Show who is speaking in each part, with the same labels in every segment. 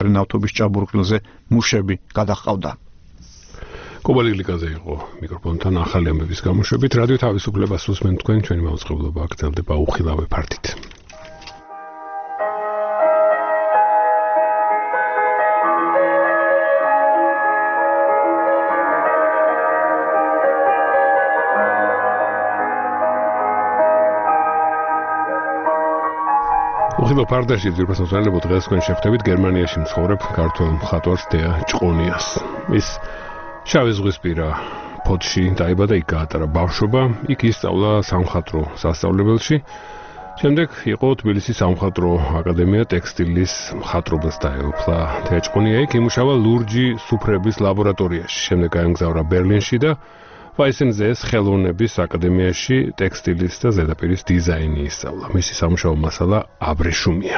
Speaker 1: ნავთობის ჭაბურღილზე მუშები გადაჰყავდა.
Speaker 2: კობალი გლიკაზე იყო მიკროფონთან ახალი ამბების გამოშვებით. რადიო თავისუფლებას უსმენთ თქვენ, ჩვენი მაუწყებლობა გრძელდება უხილავე ფართით. უხილავ ფარდაში ძირფას მოსვენებო დღეს თქვენ შეხვდებით გერმანიაში მცხოვრებ ქართველ მხატვარს დეა ჭყონიას. ის შავი ზღვისპირა ფოთში დაიბადა, იქ გაატარა ბავშვობა, იქ ისწავლა სამხატვრო სასწავლებელში. შემდეგ იყო თბილისის სამხატვრო აკადემია ტექსტილის მხატვრობას დაეუფლა. დეა ჭყონია იქ იმუშავა ლურჯი სუფრების ლაბორატორიაში. შემდეგ გაემგზავრა ბერლინში და ვაისენზეეს ხელოვნების აკადემიაში ტექსტილის და ზედაპირის დიზაინი ისწავლა. მისი სამუშაო მასალა აბრეშუმია.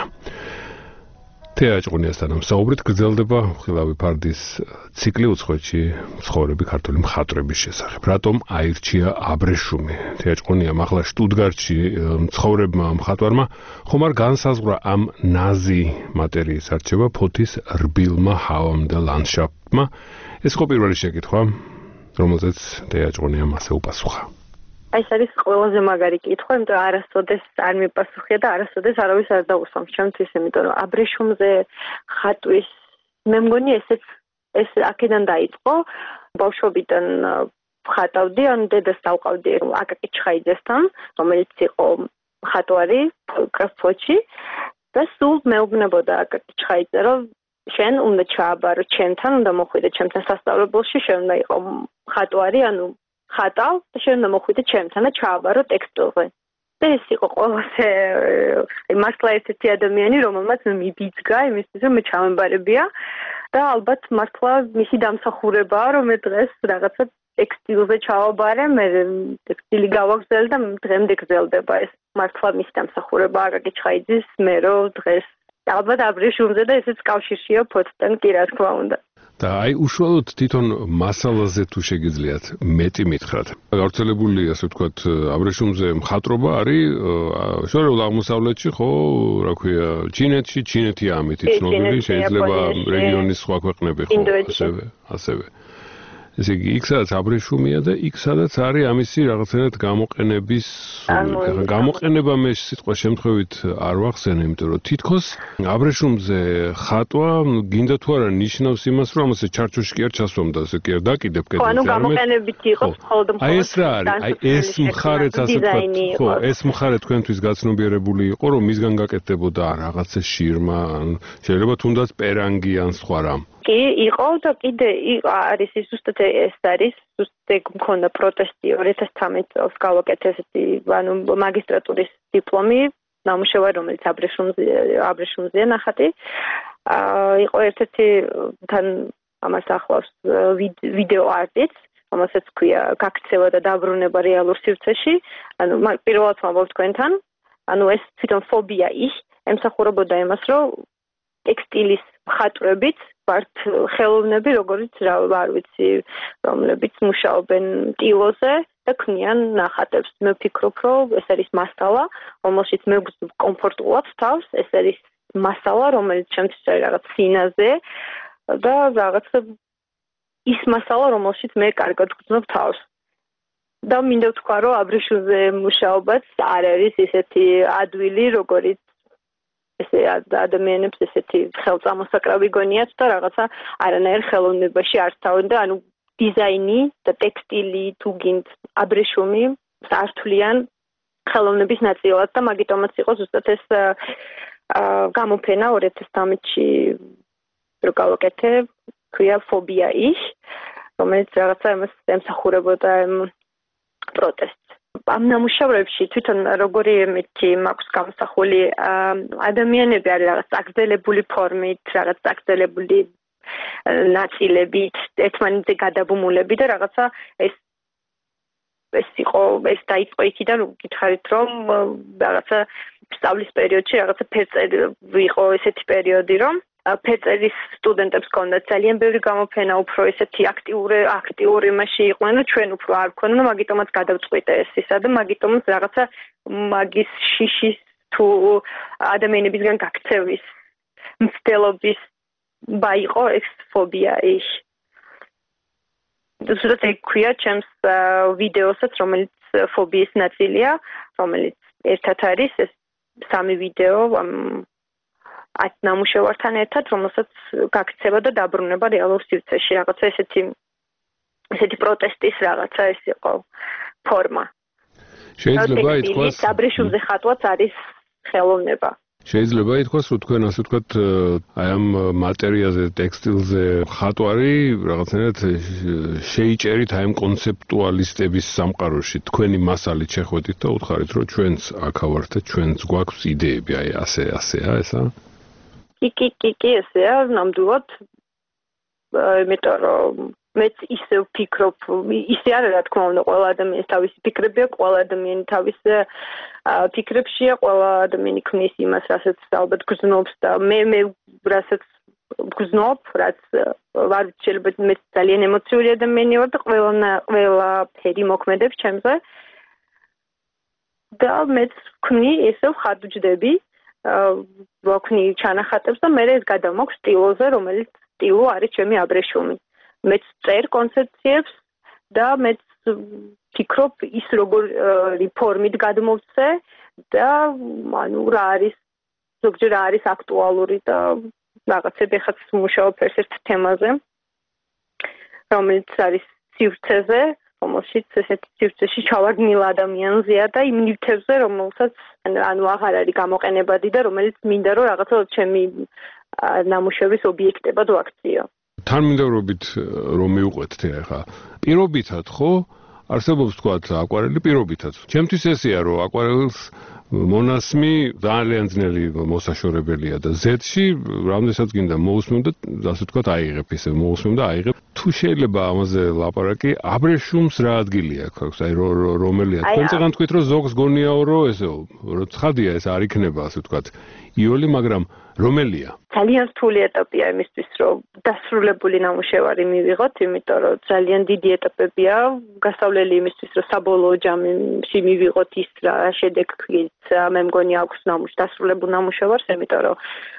Speaker 2: დეა ჭყონიასთან საუბრით გრძელდება უხილავი ფარდის ციკლი უცხოეთში მცხოვრები ქართული მხატვრების შესახებ. რატომ აირჩია აბრეშუმი? დეა ჭყონიამ ახლა შტუტგარტში მცხოვრებმა მხატვარმა ხომ არ განსაზღვრა ამ ნაზი მატერიის არჩევა ფოთის რბილმა ჰავამ და ლანდშაფტმა? ეს იყო პირველი შეკითხვა, რომელზეც დეა ჭყონიამ ასე უპასუხა.
Speaker 3: ეს არის ყველაზე მაგარი კითხვა, იმიტომ რომ არასოდეს არ მიპასუხია და არასოდეს არავის არ დაუსვამს ჩემთვის, იმიტომ რომ აბრეშუმზე ხატვის მე მგონი ეს აქედან დაიწყო. ბავშვობიდან ხატავდი, ან დედას დავყავდი აკაკი ჩხაიძესთან, რომელიც იყო მხატვარი კრაფტში და სულ მეუბნებოდა აკაკი ჩხაიძე, რომ შენ უნდა ჩააბარო ჩემთან, უნდა მოხვიდე ჩემთან სასწავლებელში, შენ უნდა იყო მხატვარი, ანუ ხატავ და შენ უნდა მოხვიდე ჩემთან და ჩააბარო ტექსტილზე. და ეს იყო ყველაზე მართლა ესეთი ადამიანი, რომელმაც მიბიძგა იმისთვის, რომ მე ჩამემბარებია და ალბათ მართლა მისი დამსახურებაა, რომ მე დღეს რაღაცა ტექსტილზე ჩავაბარე, მე ტექსტილი გავაგზავნე და დღემდე გრძელდება ეს. მართლა მისი დამსახურებაა აკაკი ჩხაიძის, მე რომ დღეს ალბათ აბრეშუმზე და ესეც კავშირშია ფოთთან, კი რა თქმა უნდა.
Speaker 2: და აი უშუალოდ თვითონ მასალაზე თუ შეგიძლიათ მეტი მითხრათ. გავრცელებული, ასე ვთქვათ, აბრეშუმზე მხატვრობა არის შორეულ აღმოსავლეთში, ხო, რა ქვია, ჩინეთში, ჩინეთი ამით ცნობილი, შეიძლება რეგიონის სხვა ქვეყნები, ხო, ასევე. ესე იგი, იქ სადაც აბრეშუმია და იქ სადაც არის ამისი რაღაცნაირად გამოყენების გამოყენება მე სიტყვა შემთხვევით არ ვახსენე, იმიტომ რომ თითქოს აბრეშუმზე ხატვა გინდა თუ არა ნიშნავს იმას, რომ ამაზე ჩარჩოში კი არ ჩასვამდა, ესე კი არ დაკიდებ კედელზე.
Speaker 3: ანუ გამოყენებით იყოს მხოლოდ
Speaker 2: აი ეს რა არის? აი ეს მხარეც ასე ვთქვათ, ხო, ეს მხარე თქვენთვის გაცნობიერებული იყო, რომ მისგან გაკეთდებოდა რაღაცა შირმა, ან შეიძლება თუნდაც პერანგი ან სხვა რამ.
Speaker 3: კი, იყო და კიდე არის ზუსტად ეს არის, ზუსტად მქონდა პროტესტი 2013 წელს გავაკეთე ესეთი, ანუ მაგისტრატურის დიპლომი, ნამუშევარი, რომელიც აბრეშუმზეა ნახატი. იყო ერთ-ერთი თან ამას ახლავს ვიდეო არტიც, რომელსაც ქვია გაქცევა და დაბრუნება რეალურ სივრცეში. ანუ პირველად ვამბობ თქვენთან, ანუ ეს თვითონ ფობია ის ემსახურებოდა იმას, რომ ტექსტილის მხატვრებით ვართ ხელოვნები, როგორც არ ვიცი, რომლებიც მუშაობენ ტილოზე და ქმნიან ნახატებს. მე ვფიქრობ, რომ ეს არის მასალა, რომელშიც მე კომფორტულად თავს, ეს არის მასალა, რომელიც ჩემთვის არის რაღაც სინაზე და რაღაც ის მასალა, რომელშიც მე კარგად ვგრძნობ თავს. და მინდა ვთქვა, რომ აბრეშუმზე მუშაობაც არ არის ესეთი ადვილი, როგორც ესე ადამიანებს ესეთი ხელწამოსაკრავი გონიათ და რაღაცა არანაირ ხელოვნებაში არ თავენ და ანუ დიზაინი და ტექსტილი თუ გინდ აბრეშუმი სართულიან ხელოვნების ნაწილად და მაგიტომაც იყო ზუსტად ეს გამოფენა 2013-ში რო გავაკეთე, ქვია ფობია ის, რომელიც რაღაცა ემსახურებოდა პროტესტს. ამ ნამუშევრებში თვითონ როგორი მითი მაქვს გამოსახული ადამიანები არის რაღაც წაგრძელებული ფორმით, რაღაც წაგრძელებული ნაწილებით, ერთმანეთზე გადაბმულები და რაღაცა ეს დაიწყო იქიდან გითხარით რომ რაღაცა სწავლის პერიოდში რაღაცა ფერწერი იყო ესეთი პერიოდი რომ ფერწერის სტუდენტებს ჰქონდათ ძალიან ბევრი გამოფენა, უფრო ესეთი აქტიური მასში იყვნენ და ჩვენ უფრო არ ვქონდა, მაგიტომაც გადავწყვიტე ეს ისა და მაგიტომაც რაღაცა მაგის შიშის თუ ადამიანებისგან გაქცევის მცდელობის ბაიყო ეს ფობია ის. ზუსტად ეგ ქვია ჩემს ვიდეოსაც, რომელიც ფობიის ნაწილია, რომელიც ერთად არის ეს 3 ვიდეო 10 ნამუშევართან ერთად, რომელსაც გაქცევა და დაბრუნება რეალურ სივრცეში, რაღაცა ესეთი პროტესტის რაღაცა ეს იყო ფორმა.
Speaker 2: შეიძლება ითქვას,
Speaker 3: აბრეშუმზე ხატვაც არის ხელოვნება.
Speaker 2: შეიძლება ითქვას, რომ თქვენ ასე ვთქვათ, აი ამ მატერიაზე, ტექსტილზე ხატვარი რაღაცნაირად შეიჭერით აი ამ კონცეპტუალისტების სამყაროში. თქვენი მასალით შეხვედით და უთხარით, რომ ჩვენც აქ ვართ და ჩვენც გვაქვს იდეები, აი ასეა ესა?
Speaker 3: კი, ესეა, ნამდვილად. იმიტომ რომ მეც ისევ ფიქრობ, ისე არა რა თქმა უნდა, ყველა ადამიანის თავისი ფიქრები აქვს, ყველა ადამიანი თავის ფიქრებშია, ყველა ადამიანი ქმნის იმას, რასაც ალბათ გრძნობს და მე რასაც გრძნობ, რაც ვარ შეიძლება მე ძალიან ემოციური ადამიანი ვარ და ყველა ფერი მოქმედებს ჩემზე. და მეც ვქმნი ესევ ხატვჯდები, ვაქვნი ჩანახატებს და მე ეს გადამოქვს სტილოზე, რომელიც სტილო არის ჩემი აბრეშუმი. მეც წერ კონცეფციებს და მეც ფიქრობ ის როგორი ფორმით გადმოვცე და ანუ რა არის ზოგჯერ არის აქტუალური და რაღაცები ხაც მუშაობ ერთ თემაზე რომელიც არის სივრცეზე, რომელშიც ესეთი სივრცეში ჩავარდნილ ადამიანზეა და იმ ნივთებზე, რომელსაც ანუ აღარ არის გამოყენებადი და რომელიც მინდა რომ რაღაცა ჩემი ნამუშევრის ობიექტებად ვაქციო.
Speaker 2: თანმიმდევრობით რომ მივყვეთ ახლა პირობითად ხო არსებობს თქვა აკვარელი პირობითად. ჩემთვის ესეა რომ აკვარელს მონასმი ძალიან ძნელი მოსაშორებელია და Z-ში რამდენსაც გინდა მოусმევ და ასე თქვა აიღებ ისე მოусმევ და აიღებ. თუ შეიძლება ამაზე ლაპარაკი აბრეშუმს რა ადგილი აქვს აი რომელია თქვენ წეგან თქვით რომ ზოგს გონიაო რომ ესეო რომ ცხადია ეს არ იქნება ასე თქვა იოლი მაგრამ რომელია
Speaker 3: ძალიან რთული ეტაპია იმისთვის რომ დასრულებული ნამუშევარი მივიღოთ იმიტომ რომ ძალიან დიდი ეტაპებია გასავლელი იმისთვის რომ საბოლოო ჯამში მივიღოთ ის რა შედეგით მე მგონი აქვს დასრულებულ ნამუშევარს იმიტომ რომ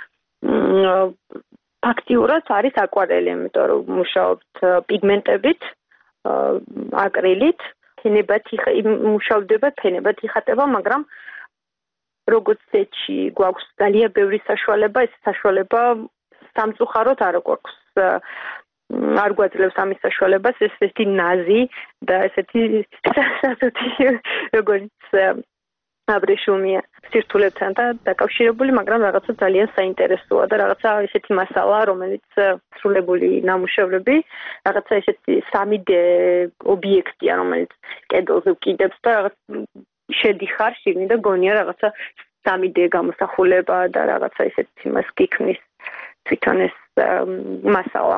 Speaker 3: ფაქტიურად არის აკვარელი, იმიტომ რომ მუშაობთ პიგმენტებით, აკრილით, ფენებად მუშავდება, ფენებად იხატება, მაგრამ როგორც Z-ში გვაქვს ძალიან ბევრი საშუალება, ეს საშუალება სამწუხაროდ არ გვაქვს. არ გვაძლევს ამის საშუალებას, ესეთი ნაზი და ესეთი სასოთი როგორც აბრეშუმია სირთულებთან და დაკავშირებული, მაგრამ რაღაცა ძალიან საინტერესოა და რაღაცა ესეთი მასალა, რომელიც სრულებული ნამუშევრები, რაღაცა ესეთი 3D ობიექტია, რომელიც კედელზე ვკიდებს და რაღაც შედიხარ შიგნით და გონია რაღაცა 3D გამოსახულება და რაღაცა ესეთი მას გიქმნის თვითონ ეს მასალა.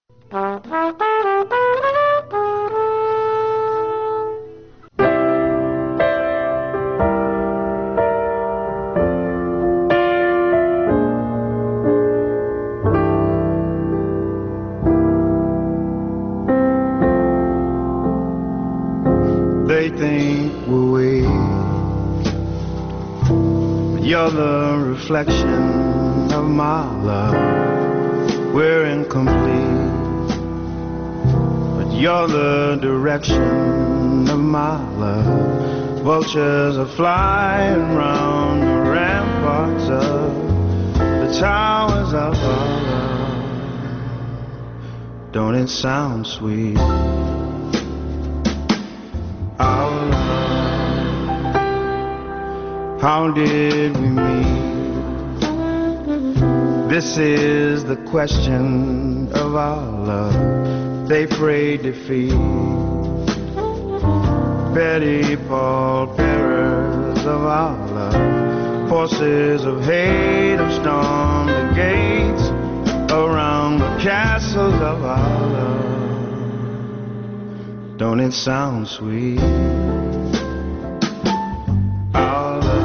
Speaker 4: They think we're weak, but you're the reflection of my love. We're incomplete, but you're the direction of my love. Vultures are flying round the ramparts of the towers of our love. Don't it sound sweet? Our love, how did we meet? This is the question of our love. They pray defeat, petty pallbearers of our love. Forces of hate have stormed the gates around the castles of our love. Don't it sound sweet? Our love.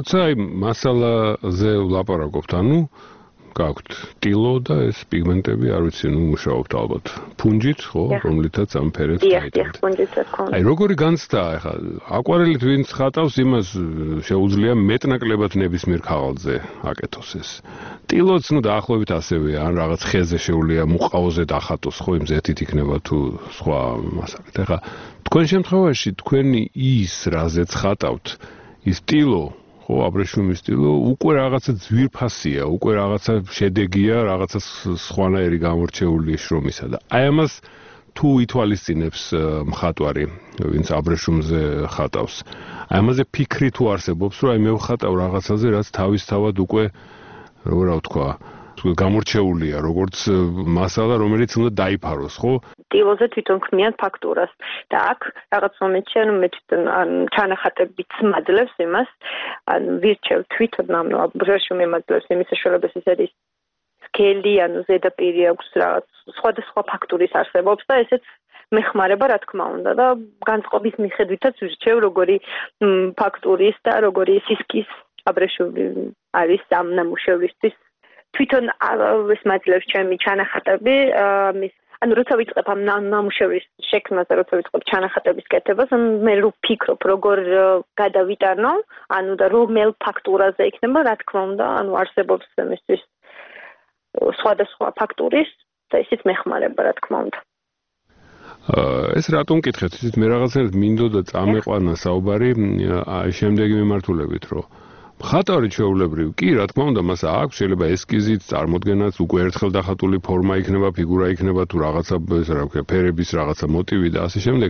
Speaker 2: როცა აი მასალაზე ვლაპარაკობთ, ანუ გაქვთ ტილო და ეს პიგმენტები, არ ვიცი, მუშაობთ ალბათ ფუნჯით, ხო, რომლითაც ამ ფერებს
Speaker 3: გაიტანთ. ფუნჯით რა თქმა უნდა.
Speaker 2: აი როგორი განცდაა ახლა აკვარელით ვინც ხატავს, იმას შეუძლია მეტნაკლებად ნებისმიერ ქაღალდზე აკეთოს ეს. ტილოც ნუ დაახლოებით ასევეა, ან რაღაც ხეზე შეუძლია მუყაოზე დახატოს, ხო, იმ ზეთით იქნება თუ სხვა მასალით. ახლა თქვენ შემთხვევაში თქვენი ის რაზეც ხატავთ, ის ტილო ხო, აბრეშუმის სტილო უკვე რაღაცა ძვირფასია, უკვე რაღაცა შედეგია, რაღაცა სხვანაირი გამორჩეული შრომისა და აი ამას თუ ითვალისწინებს მხატვარი, ვინც აბრეშუმზე ხატავს. აი ამაზე ფიქრი თუ არსებობს, რომ აი მე ვხატავ რაღაცაზე, რაც თავისთავად უკვე როგორ ვთქვა, გამორჩეულია, როგორც მასალა, რომელიც უნდა დაიფაროს, ხო?
Speaker 3: ტილოზე თვითონ ქმნიან ფაქტურას და აქ რაღაც მომენტში ანუ მე თვითონ ჩანახატებით მაძლევს იმას, ანუ ვირჩევ თვითონ ანუ აბრეშუმი მაძლევს იმის საშუალებას ის არის სკელი, ანუ ზედაპირი აქვს რაღაც სხვადასხვა ფაქტურის არსებობს და ესეც მეხმარება რა თქმა უნდა და განწყობის მიხედვითაც ვირჩევ როგორი ფაქტურის და როგორი სისქის აბრეშუმი არის ამ ნამუშევრისთვის. თვითონ ეს მაძლევს ჩემი ჩანახატები მის ანუ როცა ვიწყებ ამ ნამუშევრის შექმნას და როცა ვიწყებ ჩანახატების კეთებას, მე ვფიქრობ როგორ გადავიტანო, ანუ და რომელ ფაქტურაზე იქნება, რა თქმა უნდა, ანუ არსებობს ამისთვის სხვადასხვა ფაქტურის და ისიც მეხმარება, რა თქმა უნდა.
Speaker 2: ეს რატომ მკითხეთ? ისიც მე რაღაცნაირად მინდოდა წამეყვანა საუბარი აი შემდეგი მიმართულებით, რომ ხატავრი ჩვეულებრივ კი, რა თქმა უნდა, მას აქვს შეიძლება ესკიზით, წარმოდგენაც, უკვე ერთხელ დახატული ფორმა იქნება, ფიგურა იქნება, თუ რაღაცა ეს რა ვქია, ფერების რაღაცა მოტივი და ასე შემდეგ.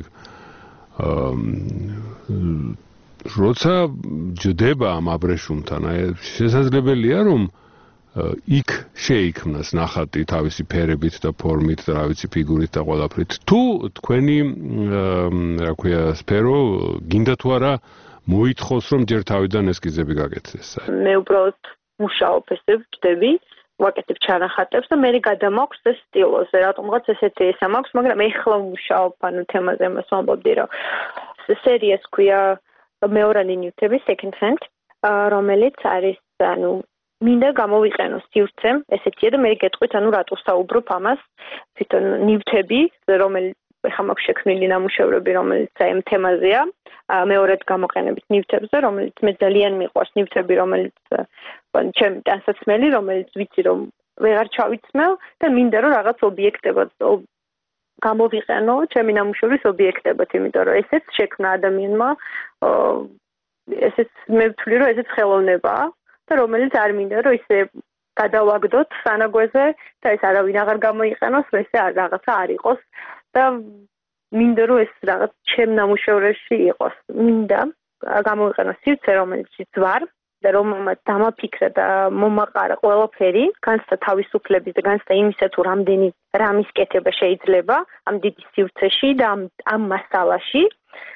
Speaker 2: როცა ჯდება ამ აბრეშუმთან, აი შესაძლებელია, რომ იქ შეიქმნას ნახატი თავისი ფერებით და ფორმით და რა ვიცი, ფიგურით და ყველაფრით. თუ თქვენი რა ვქია, სფერო გინდა თუ არა მოითხოვს რომ ჯერ თავიდან ესკიზები გაკეთდეს.
Speaker 3: მე უბრალოდ მუშაობ ესე ვჭდები, ვაკეთებ ჩანახატებს და მე გადამაქვს ეს სტილოზე, რატომღაც ესეთი ესა მაქვს, მაგრამ ეხლა ვმუშაობ ანუ თემაზე მას ვამბობდი, რომ სერიას ქვია მეორადი ნივთები second hand, რომელიც არის ანუ მინდა გამოვიყენო სივრცე, ესეთია და მე გეტყვით ანუ რატო საუბრობ ამას, თვითონ ნივთები, რომელიც ეხლა მაქვს შექმნილი ნამუშევრები, რომელიც აი ამ თემაზეა, მეორედ გამოყენებით ნივთებზე, რომელიც მე ძალიან მიყვარს ნივთები, რომელიც ჩემი ტანსაცმელი, რომელიც ვიცი რომ ვეღარ ჩავიცმევ და მინდა რომ რაღაც ობიექტებად გამოვიყენო ჩემი ნამუშევრის ობიექტებად, იმიტომ რომ ესეც შექმნა ადამიანმა, ესეც მე ვთვლი რომ ესეც ხელოვნებაა და რომელიც არ მინდა რომ ისე გადავაგდოთ სანაგვეზე და ეს არავინ აღარ გამოიყენოს, ესე რაღაცა არ იყოს და მინდა რომ ეს რაღაც ჩემ ნამუშევრებში იყოს. მინდა გამოვიყენო სივრცე, რომელშიც ვარ და რომ დამაფიქრა და მომაყარა ყველაფერი, განსთა თავისუფლების და განსთა იმისა თუ რამდენი რამის კეთება შეიძლება ამ დიდი სივრცეში და ამ მასალაში.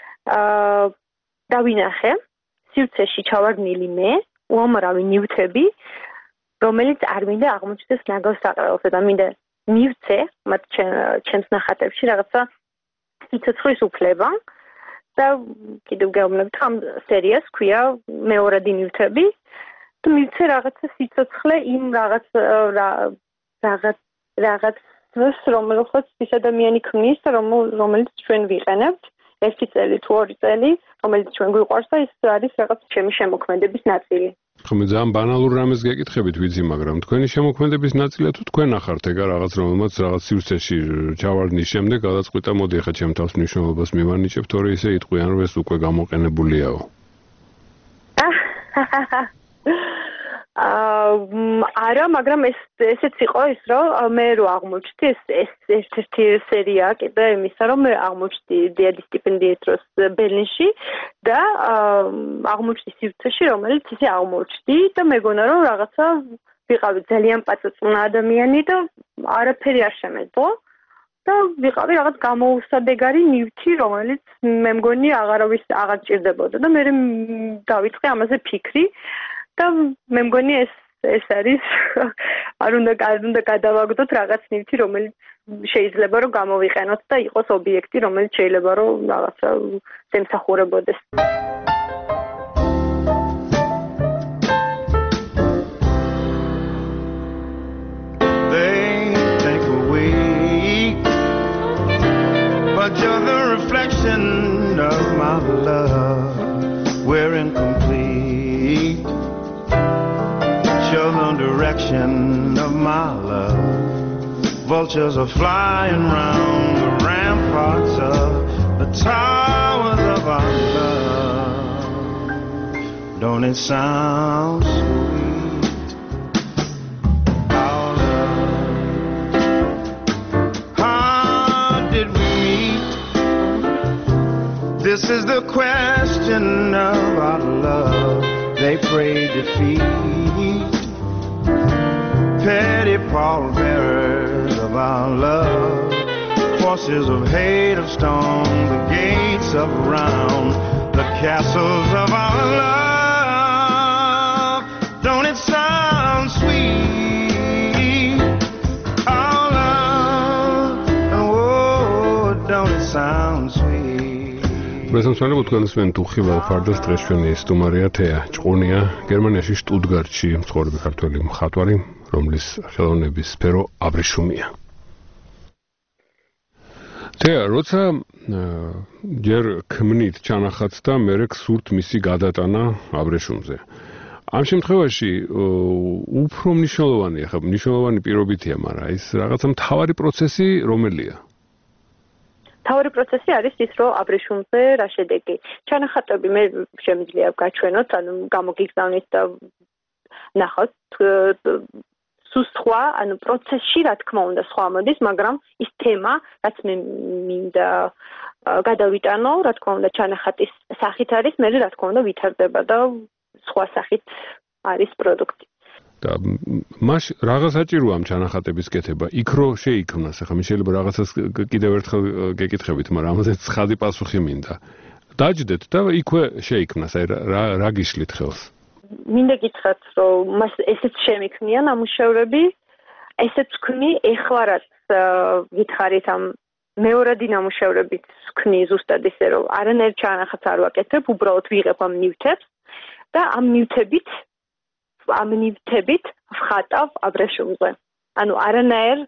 Speaker 3: დავინახე სივრცეში ჩავარდნილი მე, უამრავი ნივთები, რომელიც არ მინდა აღმოჩნდეს ნაგავს საყრელზე და მინდა მივცე მათ ჩემს ნახატებში რაღაცა სიცოცხლის უფლება და კიდევ გეუბნებთ ამ სერიას ქვია მეორადი ნივთები და მივცე რაღაცა სიცოცხლე იმ რაღაც რომელსაც ის ადამიანი ქმნის და რომელიც ჩვენ ვიყენებთ ერთი წელი თუ ორი წელი, რომელიც ჩვენ გვიყვარს და ის არის რაღაც ჩემი შემოქმედების ნაწილი.
Speaker 2: ხო, მე ძალიან ბანალურ რამეს გეკითხებით, ვიცი, მაგრამ თქვენი შემოქმედების ნაწილია თუ თქვენ ახართ ეგა რაღაც რომელმაც რაღაც სივრცეში ჩავარდნის შემდეგ გადაწყვიტა, მოდი ახლა ჩემ თავს მნიშვნელობას მივანიჭებ, თორე ისე იტყვიან, რომ ეს უკვე გამოყენებულიაო.
Speaker 3: არა, მაგრამ ესეც იყო ის, რომ მე რო აღმოჩნდი ეს ერთი სერია კიდე იმისა, რომ მე აღმოჩნდი დიადის სტიპენდიის დროს ბერლინში და აღმოჩნდი სივრცეში, რომელიც ისე აღმოჩნდი და მეგონა რომ რაღაცა ვიყავი ძალიან პაწაწუნა ადამიანი და არაფერი არ შემეძლო და ვიყავი რაღაც გამოუსადეგარი ნივთი, რომელიც მე მგონი აღარავის აღარ ჭირდებოდა და მე დავიწყე ამაზე ფიქრი და მე მგონი ეს არის არ უნდა გადავაგდოთ რაღაც ნივთი, რომელიც შეიძლება რომ გამოვიყენოთ და იყოს ობიექტი, რომელიც შეიძლება რომ რაღაცა შემსახურებოდეს.
Speaker 4: direction of my love, we're incomplete. Show the direction of my love. Vultures are flying round the ramparts of the towers of our love. Don't it sound sweet? Our love. How did we meet? This is the question of our love. They pray defeat. Petty pallbearers of our love, forces of hate have stormed the gates of round the castles of our love. Don't it sound sweet? Our love, oh, don't it sound sweet?
Speaker 2: Მესამსმენელო თქვენსმენ დუხი ვალფარდას დღესვენი სტუმარია თეა ჭყონია, გერმანიაში შტუტგარტში მცხოვრები ქართველი მხატვარი, რომლის ხელოვნების სფერო აბრეშუმია. თეა, როცა ჯერ ქმნით ჩანახატს და მერე გსურთ მისი გადატანა აბრეშუმზე. ამ შემთხვევაში უფრო მნიშვნელოვანია, ხა მნიშვნელოვანი პირობითია, მაგრამ ის რაღაცა მთავარი პროცესი რომელია?
Speaker 3: თავი პროცესი არის ის, რომ აბრეშუმზე რა შედეგი. ჩანახატები მე შემიძლია გაჩვენოთ, ანუ გამოგიგზავნით და ნახოთ სხვა, ანუ პროცესში რა თქმა უნდა სხვა მოდის, მაგრამ ის თემა, რაც მე მინდა გადავიტანო, რა თქმა უნდა ჩანახატის სახით არის, მე რა თქმა უნდა ვითარდება და სხვა სახით არის პროდუქტი.
Speaker 2: და მას რაღაც საჭიროა ამ ჩანახატების კეთება. იქ რო შეიქმნას, ახლა მე შეიძლება რაღაცას კიდევ ერთხელ გეკითხებით, მაგრამ ამაზეც ცხადი პასუხი მინდა. დაჯდეთ და იქვე შეიქმნას, აი რა გიშლით ხელს?
Speaker 3: მინდა გითხრათ, რომ მას ესეც შემიქმნია ნამუშევრები, ესეც ვქმნი, ეხლა რაც გითხარით ამ მეორადი ნამუშევრებით ვქმნი ზუსტად ისე, რომ არანაირ ჩანახატს არ ვაკეთებ, უბრალოდ ვიღებ ამ ნივთებს და ამ ნივთებით ვხატავ აბრეშუმზე. ანუ არანაირ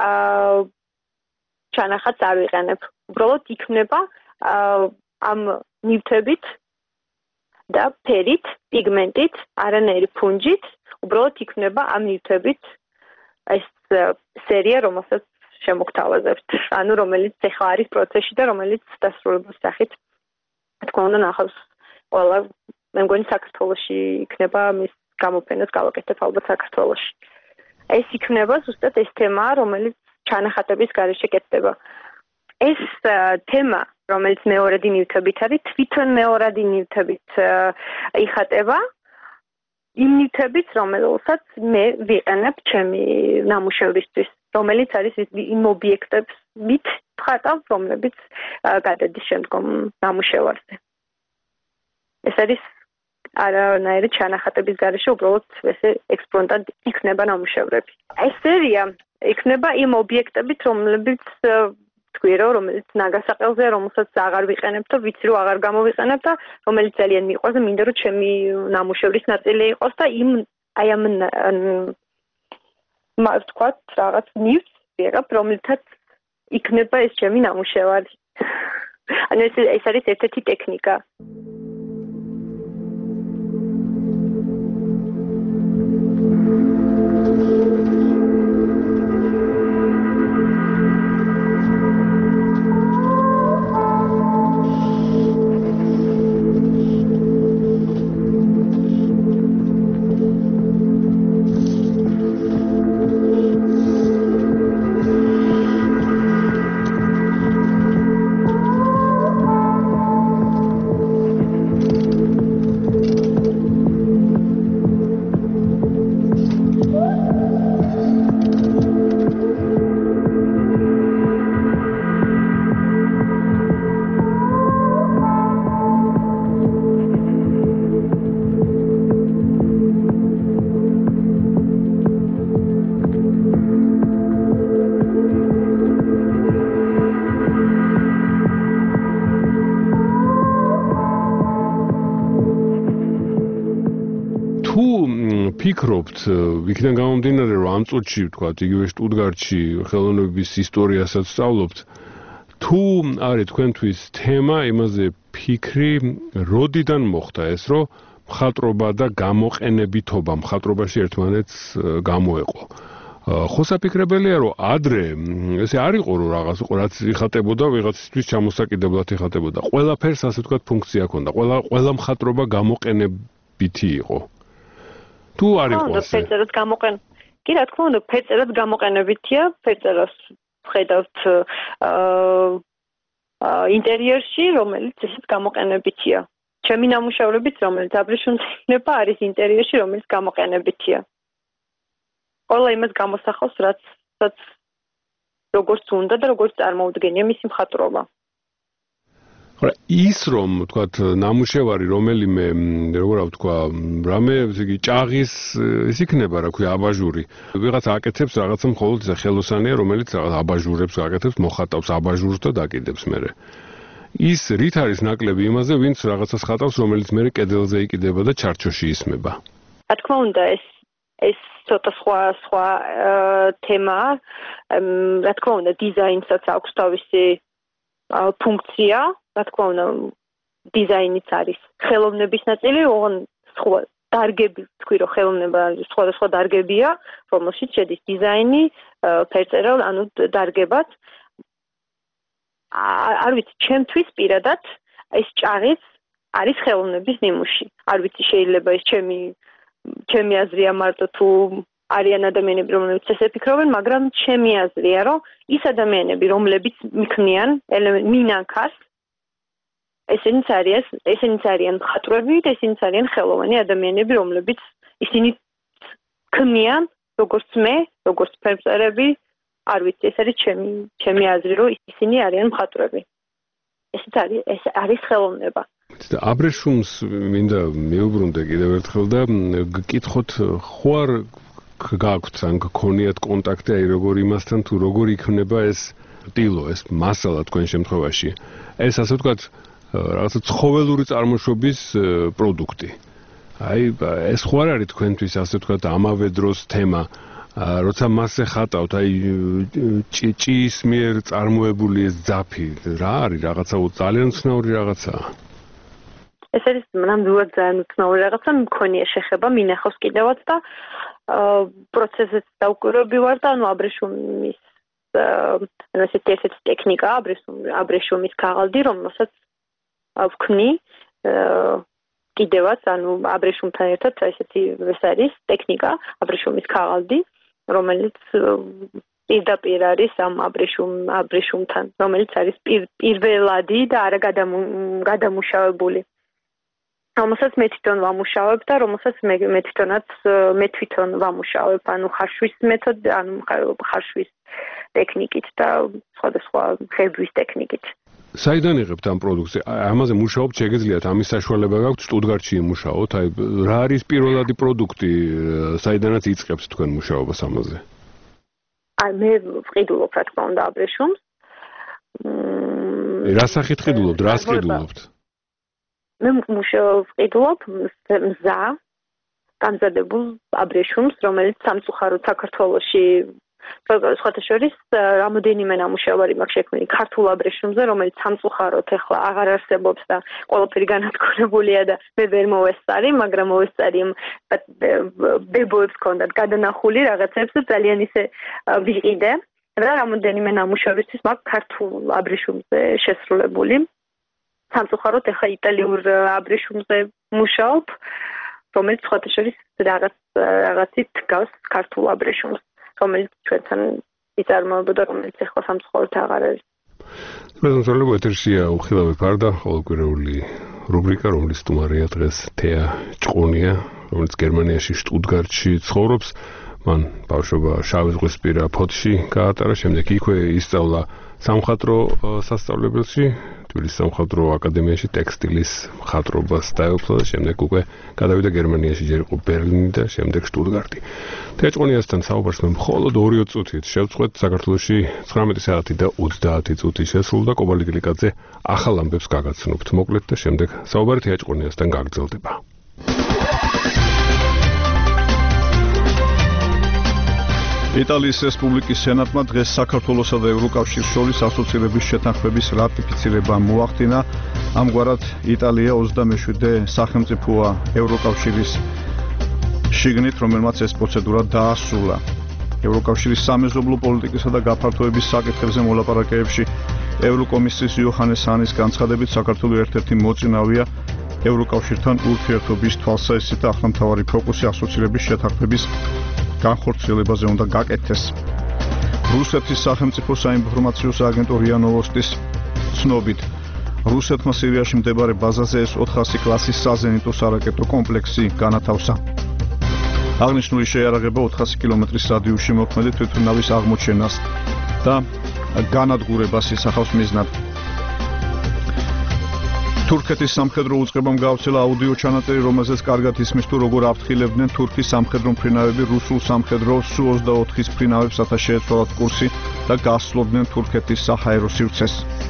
Speaker 3: ჩანახატს არ ვიყენებ. უბრალოდ იქმნება ამ ნივთებით და ფერით, პიგმენტით, არანაირი ფუნჯით, უბრალოდ იქმნება ამ ნივთებით ეს სერია, რომელსაც შემოგთავაზებთ. ანუ რომელიც ახლა არის პროცესში და რომელიც დასრულების სახით თქო უნდა ნახავს ყველა, მე მგონი საქართველოში იქნება მის გამოფენას გავაკეთებ ალბათ საქართველოში. ეს იქნება ზუსტად ეს თემა, რომელიც ჩანახატების გარეშე კეთდება. ეს თემა, რომელიც მეორადი ნივთებით არის, თვითონ მეორადი ნივთებით იხატება, იმ ნივთებით, რომელსაც მე ვიყენებ ჩემი ნამუშევრისთვის, რომელიც არის იმ ობიექტებით ვხატავ, რომლებიც გადადის შემდგომ ნამუშევარზე. ეს არის არანაირი ჩანახატების გარეშე უბრალოდ ესე ექსპონატად იქნება ნამუშევრები. ეს სერია იქნება იმ ობიექტებით, რომლებიც თქვი რომ რომელიც ნაგასაყელზე, რომელსაც აღარ ვიყენებ და ვიცი რომ აღარ გამოვიყენებ და რომელიც ძალიან მიყვარს და მინდა რომ ჩემი ნამუშევრის ნაწილი იყოს და აი ამ ვთქვათ რაღაც ნივთს ვიღებ, რომელთაც იქნება ეს ჩემი ნამუშევარი. ანუ ეს არის ერთ-ერთი ტექნიკა. ფიქრობთ, იქიდან გამომდინარე, რომ ამ წუთში, ვთქვათ, იგივე შტუტგარტში ხელოვნების ისტორიასაც სწავლობთ,
Speaker 2: თუ არის თქვენთვის თემა, იმაზე ფიქრი, როდიდან მოხდა ეს, რომ მხატვრობა და გამოყენებითობა მხატვრობაში ერთმანეთს გამოეყო. ხო საფიქრებელია, რომ ადრე ესე არ იყო, რომ რაღაც იყო, რაც იხატებოდა, ვიღაცისთვის ჩამოსაკიდებლად იხატებოდა. ყველაფერს ასე ვთქვათ ფუნქცია ჰქონდა. ყველა მხატვრობა გამოყენებითი იყო. თუ არ იყო ასე.
Speaker 3: ფერწერად გამოყენ. კი, რა თქმა უნდა, ფერწერად გამოყენებითია, ფერწერას ხედავთ ინტერიერში, რომელიც ისიც გამოყენებითია. ჩემი ნამუშევრებიც, რომელიც აბრეშუმს იქნება, არის ინტერიერში, რომელიც გამოყენებითია. ყველა იმას გამოსახავს, რაც როგორც უნდა და როგორც წარმოუდგენია მისი მხატვრობა.
Speaker 2: ხო, ის რომ, ვთქვათ, ნამუშევარი რომელიმე, როგორ ვთქვა, რამე, ესე იგი, ჭაღის ის იქნება, რა ქვია, აბაჟური. ვიღაც აკეთებს რაღაცა მხოლოდ ხელოსანია, რომელიც რაღაც აბაჟურებს აკეთებს, მოხატავს აბაჟურს და დაკიდებს მერე. ის რით არის ნაკლები იმაზე, ვინც რაღაცას ხატავს, რომელიც მერე კედელზე იყიდება და ჩარჩოში ისმება.
Speaker 3: რა თქმა უნდა, ეს ცოტა სხვა თემაა. რა თქმა უნდა, დიზაინსაც აქვს თავისი ფუნქცია. რა თქმა უნდა, დიზაინიც არის ხელოვნების ნაწილი, ოღონდ სხვა დარგები, თქვი რომ ხელოვნება სხვადასხვა დარგებია, რომელშიც შედის დიზაინი, ფერწერა, ანუ დარგებად. არ ვიცი, ჩემთვის პირადად ეს ჭაღიც არის ხელოვნების ნიმუში. არ ვიცი, შეიძლება ეს ჩემი აზრია მარტო თუ არიან ადამიანები, რომლებიც ესე ფიქრობენ, მაგრამ ჩემი აზრია, რომ ის ადამიანები, რომლებიც მიქმნიან მინანქარს, ესენიც არიან მხატვრები და ესენიც არიან ხელოვანი ადამიანები, რომლებიც ისინი ქმნიან, როგორც მე, როგორც ფერწერები, არ ვიცი, ეს არის ჩემი აზრი, რომ ისინი არიან მხატვრები. ეს არის ხელოვნება.
Speaker 2: და აბრეშუმს მინდა მეუბრუნდე კიდევ ერთხელ და გკითხოთ, ხო არ გაქვთ ან გქონიათ კონტაქტი აი როგორ იმასთან თუ როგორ იქნება ეს ტილო, ეს მასალა თქვენ შემთხვევაში. ეს ასე ვთქვათ, რაღაცა ცხოველური წარმოშობის პროდუქტი. აი ეს ხო არ არის თქვენთვის ასე ვთქვათ ამავე დროს თემა, როცა მასზე ხატავთ, აი ჭიის მიერ წარმოებული ეს ძაფი, რა არის რაღაცა ძალიან ცნაური რაღაცაა.
Speaker 3: ეს არის ნამდვილად ძალიან უცნაური რაღაცა, მქონია შეხება, მინახავს კიდევაც და პროცესს დაუკვირვები ვარ და ანუ აბრეშუმის ესეთი ტექნიკა, აბრეშუმის ქაღალდი, რომელსაც ვქმნი კიდევაც, ანუ აბრეშუმთან ერთად ესეთი ეს არის ტექნიკა, აბრეშუმის ქაღალდი, რომელიც პირდაპირ არის ამ აბრეშუმთან, რომელიც არის პირველადი და არა გადამუშავებული. რომელსაც მე თვითონ ვამუშავებ და რომელსაც მე თვითონ ვამუშავებ, ანუ ხარშვის მეთოდით, ანუ ხარშვის ტექნიკით და სხვადასხვა ხებვის ტექნიკით.
Speaker 2: საიდან იღებთ ამ პროდუქტს? ამაზე მუშაობთ, შეგიძლიათ ამის საშუალება გაქვთ სტუტგარტში იმუშაოთ? აი რა არის პირველადი პროდუქტი, საიდანაც იწყებს თქვენ მუშაობას ამაზე?
Speaker 3: აი მე ვყიდულობ, რა თქმა უნდა, აბრეშუმს.
Speaker 2: რა სახით ყიდულობთ? რას ყიდულობთ?
Speaker 3: მე ვყიდულობ მზა გამზადებულ აბრეშუმს, რომელიც სამწუხაროდ საქართველოში სხვათა შორის რამოდენიმე ნამუშევარი მაქვს შექმნილი ქართულ აბრეშუმზე, რომელიც სამწუხაროდ ახლა აღარ არსებობს და ყველაფერი განადგურებულია და მე ვერ მოვესწარი, მაგრამ მოვესწარი ბებოებს ჰქონდათ გადანახული რაღაცებს და ძალიან ისე ვიყიდე და რამოდენიმე ნამუშევრისთვის მაქვს ქართულ აბრეშუმზე შესრულებული. სამწუხაროდ ახლა იტალიურ აბრეშუმზე მუშაობ, რომელიც სხვათა შორის რაღაცით გავს ქართულ აბრეშუმს, რომელიც ჩვენთან იწარმოებოდა, რომელიც ახლა სამწუხაროდ აღარ არის.
Speaker 2: მეზონსოლებო ეთერშია უხილავი ფარდა, ყოველკვირეული რუბრიკა, რომლის სტუმარია დღეს თეა ჭყონია, რომელიც გერმანიაში შტუტგარტში ცხოვრობს. მან ბავშვობა შავიზღვისპირა ფოთში გაატარა, შემდეგ იქვე ისწავლა სამხატვრო სასწავლებელში, თბილისის სამხატვრო აკადემიაში ტექსტილის მხატვრობას დაეუფლა და შემდეგ უკვე გადავიდა გერმანიაში, ჯერ იყო ბერლინი და შემდეგ შტუტგარტი. თეა ჭყონიასთან საუბარს მე მხოლოდ 2 წუთით შევწყვეტ. საქართველოში 19 საათი და 30 წუთი შესრულდა. კობალი გლიკაძე ახალ ამბებს გაგაცნობთ. მოკლედ და შემდეგ საუბარი თეა ჭყონიასთან გაგრძელდება.
Speaker 1: იტალიის რესპუბლიკის სენატმა დღეს საქართველოსა და ევროკავშირის შორის ასოცირების შეთანხმების რატიფიცირება მოახდინა. ამგვარად იტალია 27-ე სახელმწიფოა ევროკავშირის შიგნით, რომელმაც ეს პროცედურა დაასრულა. ევროკავშირის სამეზობლო პოლიტიკისა და გაფართოების საკითხებზე მოლაპარაკებებში ევროკომისრის იოჰანეს ჰანის განცხადებით საქართველოს ერთ-ერთი მოწინავეა ევროკავშირთან ურთიერთობის თვალსაჩინო და ახლამთავარი ფოკუსი ასოცირების შეთანხმების განხორციელებაზე უნდა გაკეთდეს. რუსეთის სახელმწიფო საინფორმაციო სააგენტო რია ნოვოსტის ცნობით, რუსეთმა სირიაში მდებარე ბაზაზე ეს 400 კლასის საზენიტო სარაკეტო კომპლექსი განათავსა. აღნიშნული შეიარაღება 400 კილომეტრის რადიუსში მოქმედი თვითმფრინავის აღმოჩენას და განადგურებას ისახავს მიზნად. თურქეთის სამხედრო უწყებამ გაავრცელა აუდიო ჩანაწერი, რომელზეც კარგად ისმის თუ როგორ აფრთხილებდნენ თურქის სამხედრო მფრინავები რუსულ სამხედრო Su-24-ის მფრინავებს, რათა შეეცვალათ კურსი და გასცლოდნენ თურქეთის საჰაერო სივრცეს.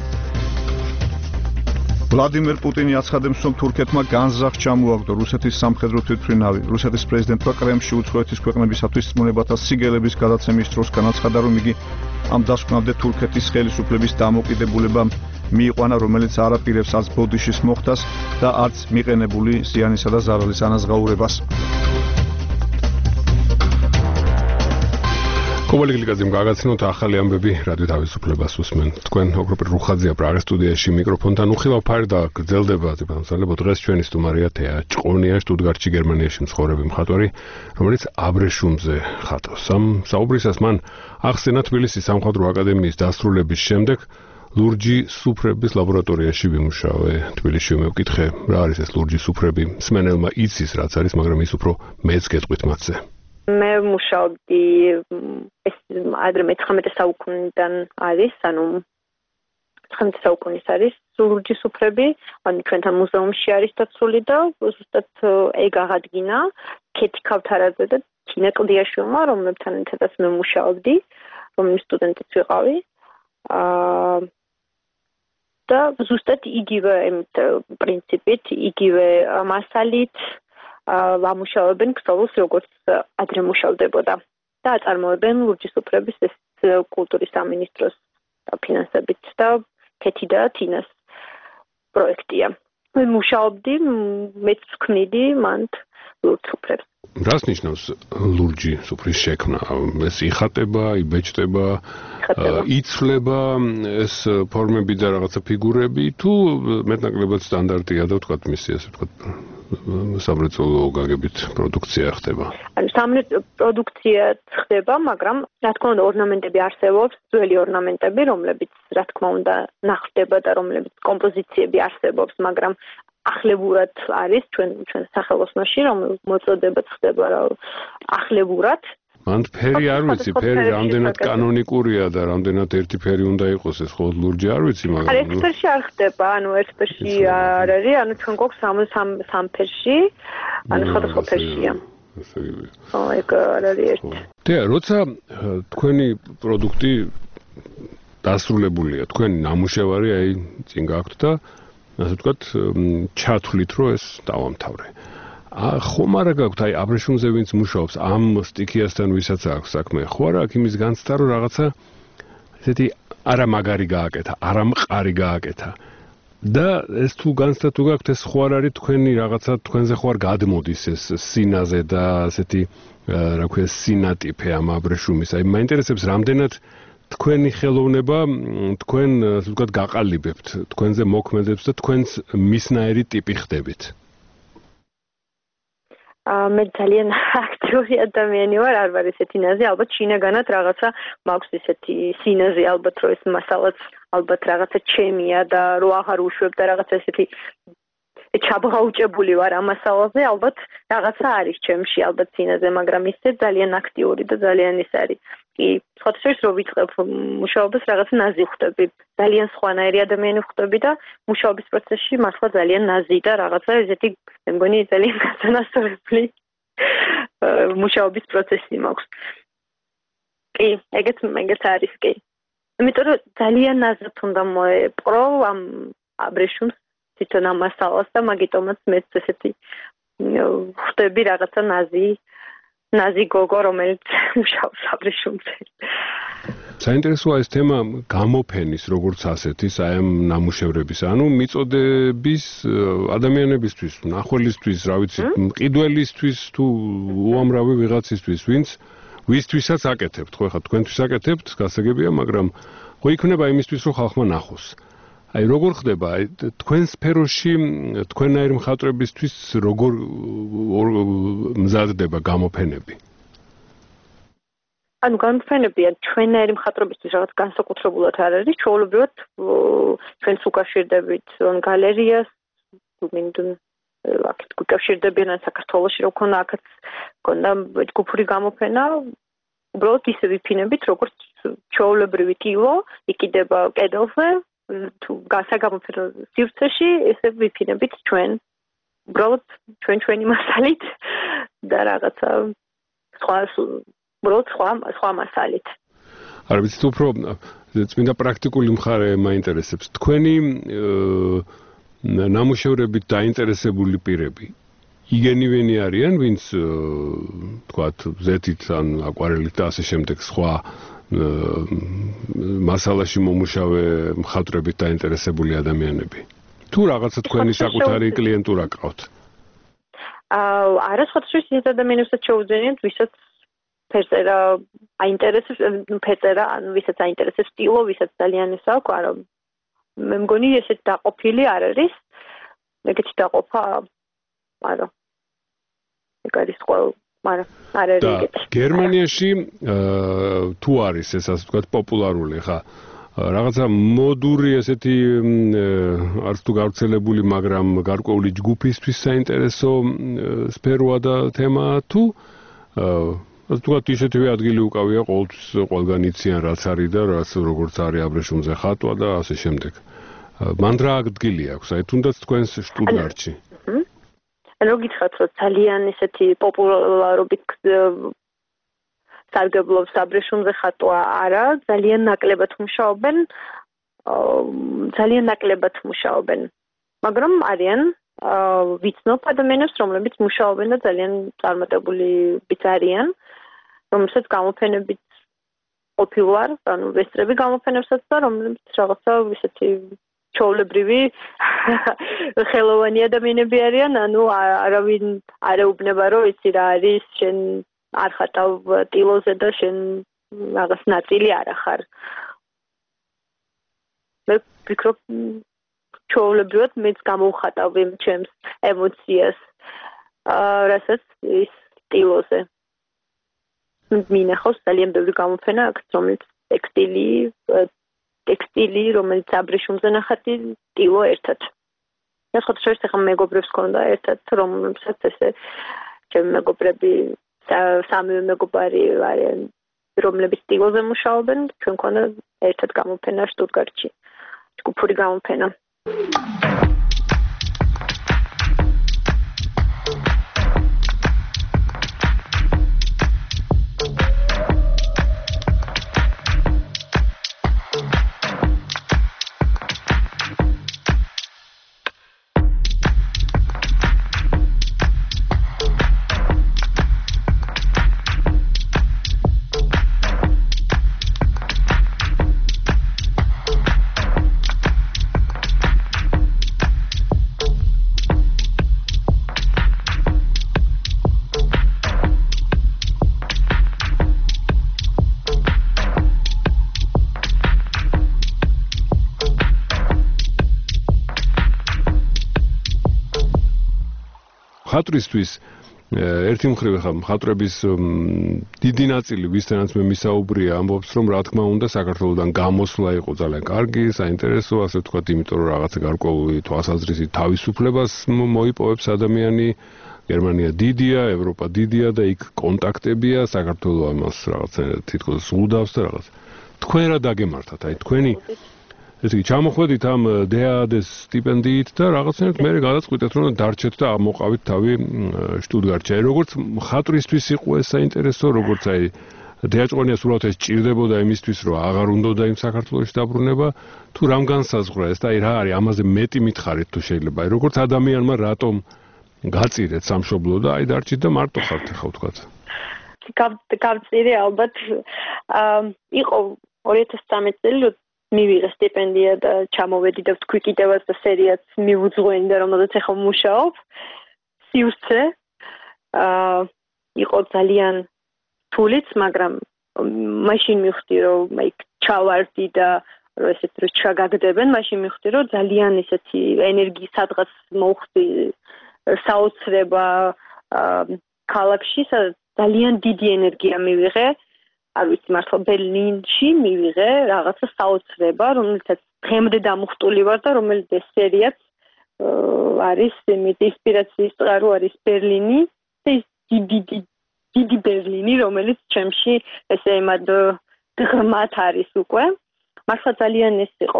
Speaker 1: ვლადიმერ პუტინი აცხადებს, რომ თურქეთმა განზრახ ჩამოაგდო რუსეთის სამხედრო თვითმფრინავი. რუსეთის პრეზიდენტმა კრემლში უცხოეთის ქვეყნებისათვის მონებათა სიგელების გადაცემის დროს განაცხადა, რომ იგი ამ დასკვნამდე თურქეთის ხელისუფლების დამოკიდებულება მიიყვანა, რომელიც არ აპირებს არც ბოდიშის მოხდას და არც მიყენებული ზიანისა და ზარალის ანაზღაურებას.
Speaker 2: კობალი გლიკაძემ გაგაცნოთ ახალი ამბები რადიო თავისუფლებას უსმენ. თქვენ ოქროპირ რუხაძეა პრაღის სტუდიაში მიკროფონთან უხილავ ფარი და გრძელდება ზებანსალებო დღეს ჩვენი სტუმარია თეა ჭყონია, შტუტგარტში გერმანიაში მცხოვრები მხატვარი, რომელიც აბრეშუმზე ხატავს. ამ საუბრისას მან ახსენა თბილისის სამხატვრო აკადემიის დასრულების შემდეგ ლურჯი სუფრების ლაბორატორიაში ვიმუშავე. თბილისში მევკითხე, რა არის ეს ლურჯი სუფრები? სმენელმა იცის რაც არის, მაგრამ ის უფრო მეც გეტყვით მათზე.
Speaker 3: მე მუშაობდი ეს ადრე 19 საუკუნიდან არის, ანუ 19 საუკუნის არის ლურჯი სუფრები, ანუ ჩვენთან მუზეუმში არის დაცული და ზუსტად ეგ აღადგინა ქეთი ქავთარაძე და თინა კლდიაშვილმა, რომლებთან ერთადაც მე მუშაობდი, რომლის სტუდენტიც ვიყავი. და ზუსტად იგივე პრინციპით, იგივე მასალით ვამუშავებენ ქსოვილს, როგორც ადრე მუშავდებოდა და აწარმოებენ ლურჯი სუფრების ეს კულტურის სამინისტროს ფინანსებით და ქეთი და თინას პროექტია. მე მუშაობდი, მეც ვქმნიდი მანდ ლურჯ სუფრებს.
Speaker 2: რას ნიშნავს ლურჯი სუფრის შექმნა? ეს იხატება, იბეჭდება, იცვლება ეს ფორმები და რაღაცა ფიგურები თუ მეტნაკლებად სტანდარტია და ვთქვათ მისი ასე ვთქვათ სამრეწველო გაგებით პროდუქცია ხდება?
Speaker 3: ანუ სამრეწველო პროდუქცია ხდება, მაგრამ რა თქმა უნდა ორნამენტები არსებობს, ძველი ორნამენტები, რომლებიც რა თქმა უნდა ნახდება და რომლებიც კომპოზიციები არსებობს, მაგრამ ახლებურად არის ჩვენ სახელოსნოში, რომ მოწოდებაც ხდება რა ახლებურად.
Speaker 2: მან ფერი არ ვიცი, ფერი რამდენად კანონიკურია და რამდენად ერთი ფერი უნდა იყოს, ეს ხოლმე ლურჯი არ ვიცი, მაგრამ
Speaker 3: ერთ ფერში არ ხდება, ანუ ერთ ფერში არ არის, ანუ ჩვენ გვაქვს სამ ფერში, ანუ სხვადასხვა ფერშია. ეგ არ არის ერთი.
Speaker 2: და როცა თქვენი პროდუქტი დასრულებულია, თქვენი ნამუშევარი აი წინ გაქვთ და ასე ვთქვათ, ჩათვლით, რომ ეს დავამთავრე. ხომ არა გაქვთ, აი აბრეშუმზე ვინც მუშაობს ამ სტიქიასთან, ვისაც აქვს საქმე, ხო არა აქვს იმის განცდა, რომ რაღაცა ესეთი არა მაგარი გააკეთა, არა მყარი გააკეთა. და ეს თუ განცდა თუ გაქვთ, ეს ხო არ არის თქვენი რაღაცა, თქვენზე ხო არ გადმოდის ეს სინაზე და ასეთი რა ქვია სინატიფე ამ აბრეშუმის. აი მაინტერესებს რამდენად თქვენი ხელოვნება თქვენ ასე ვთქვათ გაყალიბებთ, თქვენზე მოქმედებს და თქვენს მისნაირი ტიპი ხდებით.
Speaker 3: მე ძალიან აქტიური ადამიანი ვარ, არ ვარ ესეთი ნაზი, ალბათ შინაგანად რაღაცა მაქვს ესეთი სინაზი, ალბათ რომ ეს მასალაც ალბათ რაღაცა ჩემია და რო აღარ უშვებ და რაღაცა ესეთი ჩაბღაუჭებული ვარ ამ მასალაზე, ალბათ რაღაცა არის ჩემში, ალბათ სინაზე, მაგრამ ისე ძალიან აქტიური და ძალიან ის არის. კი, სხვადასხვა რო ვიწყებ მუშაობას, რაღაცა ნაზი ხდები. ძალიან სხვანაირი ადამიანი ხდები და მუშაობის პროცესში მართლა ძალიან ნაზი და რაღაცა ესეთი, მე მგონი ძალიან გასანასწორებელი მუშაობის პროცესი მაქვს. კი, ეგეც არის კი. იმიტომ რომ ძალიან ნაზად უნდა მოეპყრო ამ აბრეშუმს თვითონ ამ მასალას და მაგიტომაც მეც ესეთი ხდები რაღაცა ნაზი ნაზი გოგო, რომელიც მუშაობს აბრეშუმზე.
Speaker 2: საინტერესოა ეს თემა გამოფენის, როგორც ასეთის, აი ამ ნამუშევრების, ანუ მიწოდების ადამიანებისთვის, ნახველისთვის, რა ვიცი, მყიდველისთვის თუ უამრავი ვიღაცისთვის, ვისთვისაც აკეთებთ, ხო ხა თქვენთვის აკეთებთ, გასაგებია, მაგრამ ხო იქნება იმისთვის, რომ ხალხმა ნახოს. აი როგორ ხდება აი თქვენ სფეროში თქვენაირ მხატვრებისთვის როგორ მზადდება გამოფენები?
Speaker 3: ანუ გამოფენებია ჩვენაირი მხატვრებისთვის რაღაც განსაკუთრებულად არ არის, ჩვეულებრივად ჩვენს უკავშირდებით გალერეას, მინდուն აქეთ უკავშირდებიან საქართველოში რო ქონა აქაც ქონდა ჯგუფური გამოფენა, უბრალოდ ისე ვიფინებით, როგორც ჩვეულებრივი ტილო იყიდება კედელზე, თუ გასაგამოფენო სივრცეში, ესე ვიფინებით ჩვენ, უბრალოდ ჩვენი მასალით და რაღაცა სხვა მასალით.
Speaker 2: არა ვიცი თუ უფრო წმინდა პრაქტიკული მხარე მაინტერესებს. თქვენი ნამუშევრებით დაინტერესებული პირები იგენივენი არიან, ვინც თქვათ ზეთით ან აკვარელით და ასე შემდეგ სხვა მასალაში მომუშავე მხატვრებით დაინტერესებული ადამიანები. თუ რაღაცა თქვენი საკუთარი კლიენტურა გყავთ?
Speaker 3: არა, სხვადასხვა ის ადამიანებსაც შეუძენიათ, ვისაც ფერწერა აინტერესებს, ფერწერა, ანუ ვისაც აინტერესებს სტილო, ვისაც ძალიან ეს აქვს, არა. მე მგონი ესეთ დაყოფილი არ არის. ეგეთი დაყოფა არა. ეგ არის ყოველ მაგრამ არ არის ეგეთი.
Speaker 2: გერმანიაში თუ არის ეს ასე ვთქვათ პოპულარული ხა რაღაცა მოდური ესეთი არც თუ გავრცელებული, მაგრამ გარკვეული ჯგუფისთვის საინტერესო სფეროა და თემაა თუ ასე ვთქვათ ისეთივე ადგილი უკავია ყოველთვის ყველგან იციან რაც არის და რაც როგორც არის აბრეშუმზე ხატვა და ასე შემდეგ. მან რა ადგილი აქვს, აი თუნდაც თქვენს შტუტგარტში?
Speaker 3: ანუ გითხრათ, რომ ძალიან ესეთი პოპულარობით სარგებლობს აბრეშუმზე ხატვა არა, ძალიან ნაკლებად მუშაობენ, მაგრამ არიან ვიცნობ ადამიანებს, რომლებიც მუშაობენ და ძალიან წარმატებულიც არიან, რომელსაც გამოფენებით ყოფილვარ, ანუ ვესწრები გამოფენებსაც და რომლებიც რაღაცა ისეთი ჩვეულებრივი ხელოვანი ადამიანები არიან, ანუ არავინ არ ეუბნება, რომ იცი რა არის, შენ არ ხატავ ტილოზე და შენ რაღაც ნაწილი არ ახარ. მე ვფიქრობ, ჩვეულებრივად მეც გამოვხატავ იმ ჩემს ემოციას, რასაც ის ტილოზე. მინახავს ძალიან ბევრი გამოფენა აქ, რომელიც ტექსტილი, რომელიც აბრეშუმზე ნახატი, ტილო ერთად. და სხვადასხვა ახლა მეგობრებს ქონდა ერთად, რომელსაც ესე ჩემი მეგობრები სამივე მეგობარი არიან, რომლებიც ტილოზე მუშაობენ, ჩვენ ქონდა ერთად გამოფენა შტუტგარტში. ჯგუფური გამოფენა.
Speaker 2: მხატვრისთვის ერთი მხრივ ხა მხატვრების დიდი ნაწილი ვისთანაც მე მისაუბრია ამბობს რომ რა თქმა უნდა საქართველოსდან გამოსვლა იყო ძალიან კარგი, საინტერესო, ასე ვთქვათ, იმიტომ რომ რაღაცა გარკვეული თვალსაზრისით თავისუფლებას მოიპოვებს ადამიანი. გერმანია დიდია, ევროპა დიდია და იქ კონტაქტებია, საქართველოს ამას რაღაცა თითქოს ზღუდავს და რაღაც. თქვენ რა დაგემართათ? აი თქვენი ესე იგი ჩამოხვედით ამ დეადეს სტიპენდიით და რაღაცნაირად მე გადაწყვიტეთ რომ დარჩეთ და ამოყავით თავი შტუტგარტში. აი როგორც მხატვრისთვის იყო ეს საინტერესო, როგორც აი დეაჭყონიას უბრალოდ ეს ჭირდებოდა იმისთვის რომ აღარ უნდოდა იმ საქართველოში დაბრუნება, თუ რამ განსაზღვრა ეს და აი რა არის ამაზე მეტი მითხარით თუ შეიძლება. აი როგორც ადამიანმა რატომ გაწირეთ სამშობლო და აი დარჩით და მარტო ხართ ახლა ვთქვათ.
Speaker 3: გავწირე ალბათ იყო 2013 წელი მივიღე სტიპენდია და ჩამოვედი და ვთქვი კიდევაც და სერიაც მივუძღვენი და რომელზეც ახლა ვმუშაობ სივრცე იყო ძალიან თულიც მაგრამ მაშინ მივხვდი რომ აი ჩავარდი და რომ ესეთ რო ჩაგაგდებენ მაშინ მივხვდი რომ ძალიან ესეთი ენერგიის სადღაც მოვხდი საოცრება ქალაქში ძალიან დიდი ენერგია მივიღე არ ვიცი მართლა ბერლინში მივიღე რაღაცა საოცრება რომელსაც დღემდე დამუხტული ვარ და რომელიც ეს სერიაც არის იმით ინსპირაციის წყარო არის ბერლინი და ის დიდი ბერლინი რომელიც ჩემში ესე იმად ღრმად არის უკვე მართლა ძალიან ეს იყო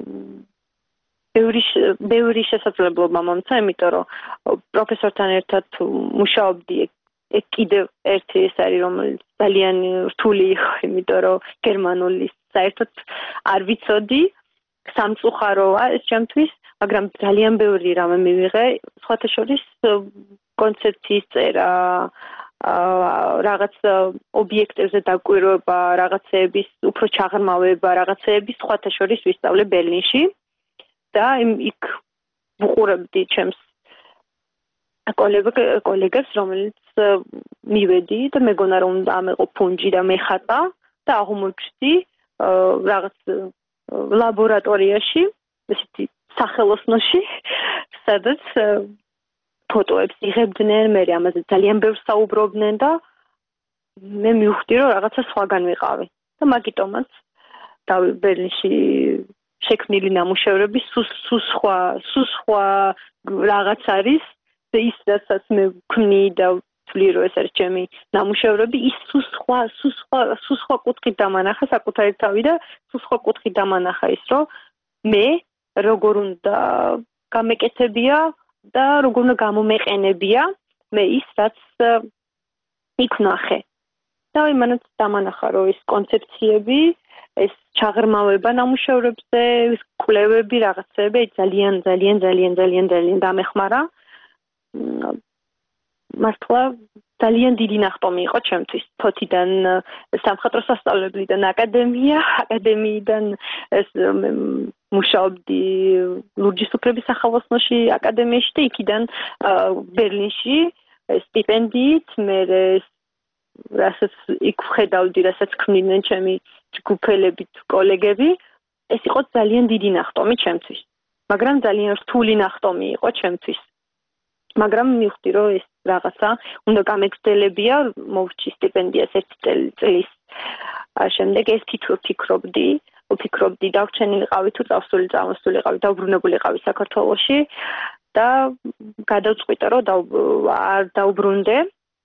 Speaker 3: ბევრი შესაძლებლობა მომცა იმიტომ რომ პროფესორთან ერთად მუშაობდი ეგ კიდევ ერთი ეს არის რომელიც ძალიან რთული იყო იმიტომ რომ გერმანული საერთოდ არ ვიცოდი სამწუხაროა ეს ჩემთვის მაგრამ ძალიან ბევრი რამე მივიღე სხვათა შორის კონცეფციის წერა რაღაც ობიექტებზე დაკვირვება რაღაცეების უფრო ჩაღრმავება რაღაცეების სხვათა შორის ვისწავლე ბერლინში და იქ ვუყურებდი ჩემს კოლეგებს რომელიც მივედი და მეგონა რომ ამეყო ფუნჯი და მეხატა და აღმოჩნდი რაღაც ლაბორატორიაში ესეთი სახელოსნოში სადაც ფოტოებს იღებდნენ მე ამაზე ძალიან ბევრს საუბრობდნენ და მე მივხვდი რომ რაღაცა სხვაგან ვიყავი და მაგიტომაც ბერლინში შექმნილი ნამუშევრები სულ სხვა რაღაც არის და ის რასაც მე ვქმნი და ვთვლი რომ ეს არის ჩემი ნამუშევრები ის სულ სხვა კუთხით დამანახა საკუთარი თავი და სულ სხვა კუთხით დამანახა ის რომ მე როგორ უნდა გამეკეთებია და როგორ უნდა გამომეყენებია მე ის რაც იქ ნახე და იმანაც დამანახა რომ ეს კონცეფციები ეს ჩაღრმავება ნამუშევრებზე ეს კვლევები რაღაცები ძალიან დამეხმარა მართლა ძალიან დიდი ნახტომი იყო ჩემთვის თოთიდან სამხატვრო სასწავლებლიდან აკადემიიდან ეს მუშაობდი ლურჯის უფლების სახელოსნოში აკადემიაში და იქიდან ბერლინში სტიპენდიით მე რასაც იქ ვხედავდი რასაც ქმნიდნენ ჩემი ჯგუფელებით კოლეგები ეს იყო ძალიან დიდი ნახტომი ჩემთვის მაგრამ ძალიან რთული ნახტომი იყო ჩემთვის მაგრამ მივხვდი რომ ეს რაღაცა უნდა გამეგრძელებია მოვრჩი სტიპენდიას ერთი წლის შემდეგ ეს ვფიქრობდი დაგვრჩენილიყავი თუ წამოსულიყავი დაუბრუნებულიყავი საქართველოში და გადავწყვიტე რომ არ დაუბრუნდე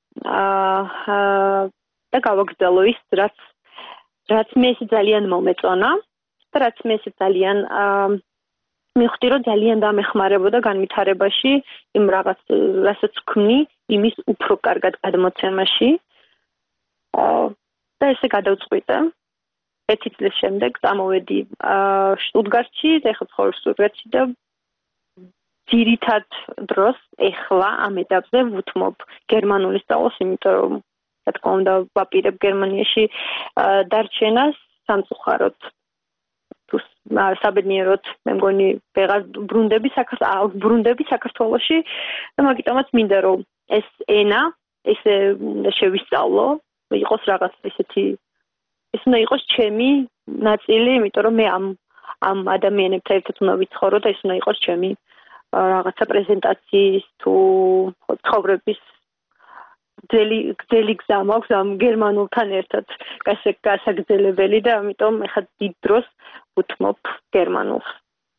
Speaker 3: და გავაგრძელო ის რაც მე ძალიან მომეწონა და რაც მე ძალიან მივხვდი რომ ძალიან დამეხმარებოდა განვითარებაში იმ რასაც ვქმნი იმის უფრო კარგად გადმოცემაში და ესე გადავწყვიტე ერთი წლის შემდეგ წამოვედი შტუტგარტში ეხლა ცხოვრობ შტუტგარტში და ძირითად დროს ეხლა ამ ეტაპზე ვუთმობ გერმანული სწავლას იმიტომ რომ რა თქმა უნდა ვაპირებ გერმანიაში დარჩენას სამწუხაროდ თუ საბედნიეროდ მე მგონი ვეღარ ბრუნდები საქართველოში და მაგიტომაც მინდა რომ ეს ენა ესე უნდა შევისწავლო იყოს რაღაც ესეთი ეს უნდა იყოს ჩემი ნაწილი იმიტომ რომ მე ამ ადამიანებთან ერთად უნდა ვიცხოვრო და ეს უნდა იყოს ჩემი რაღაცა პრეზენტაციის თუ ცხოვრების გზელი გზა მაქვს ამ გერმანულთან ერთად გასაგრძელებელი და ამიტომ ეხლა დიდ დროს ვუთმობ გერმანულს.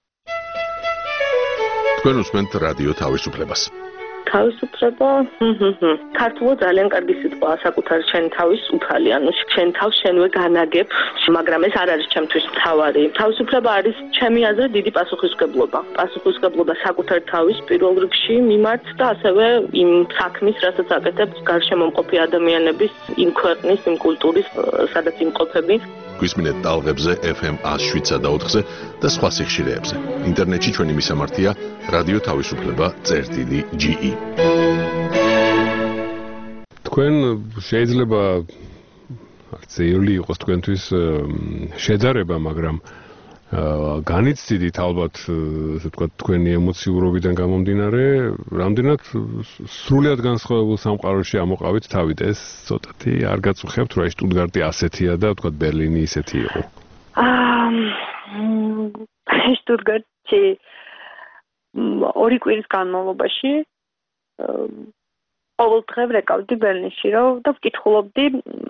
Speaker 5: თქვენ უსმენთ რადიო თავისუფლებას.
Speaker 6: თავისუფლება ქართულად ძალიან კარგი სიტყვაა საკუთარ შენ თავის უფალი ანუ შენ თავს შენვე განაგებ მაგრამ ეს არ არის ჩემთვის მთავარი თავისუფლება არის ჩემი აზრით დიდი პასუხისმგებლობა საკუთარ თავის პირველ რიგში მიმართ და ასევე იმ საქმის რასაც აკეთებ გარშემომყოფი ადამიანების იმ ქვეყნის იმ კულტურის სადაც იმყოფები
Speaker 5: გვისმინეთ ტალღებზე FM 107.4-ზე და სხვა სიხშირეებზე. ინტერნეტში ჩვენი მისამართია რადიო თავისუფლება.ge.
Speaker 2: თქვენ შეიძლება არც ეული იყოს თქვენთვის შეძარება, მაგრამ განიცდით ალბათ ასე ვთქვათ თქვენი ემოციურობიდან გამომდინარე, რამდენად სრულიად განსხვავებულ სამყაროში ამოყავით თავით, ეს ცოტათი არ გაწუხებთ, რომ შტუტგარტი ასეთია და ვთქვათ ბერლინი ისეთი იყო.
Speaker 3: შტუტგარტი ორი კვირის განმავლობაში ყოველდღე ვრეკავდი ბერლინში, რომ და ვკითხულობდი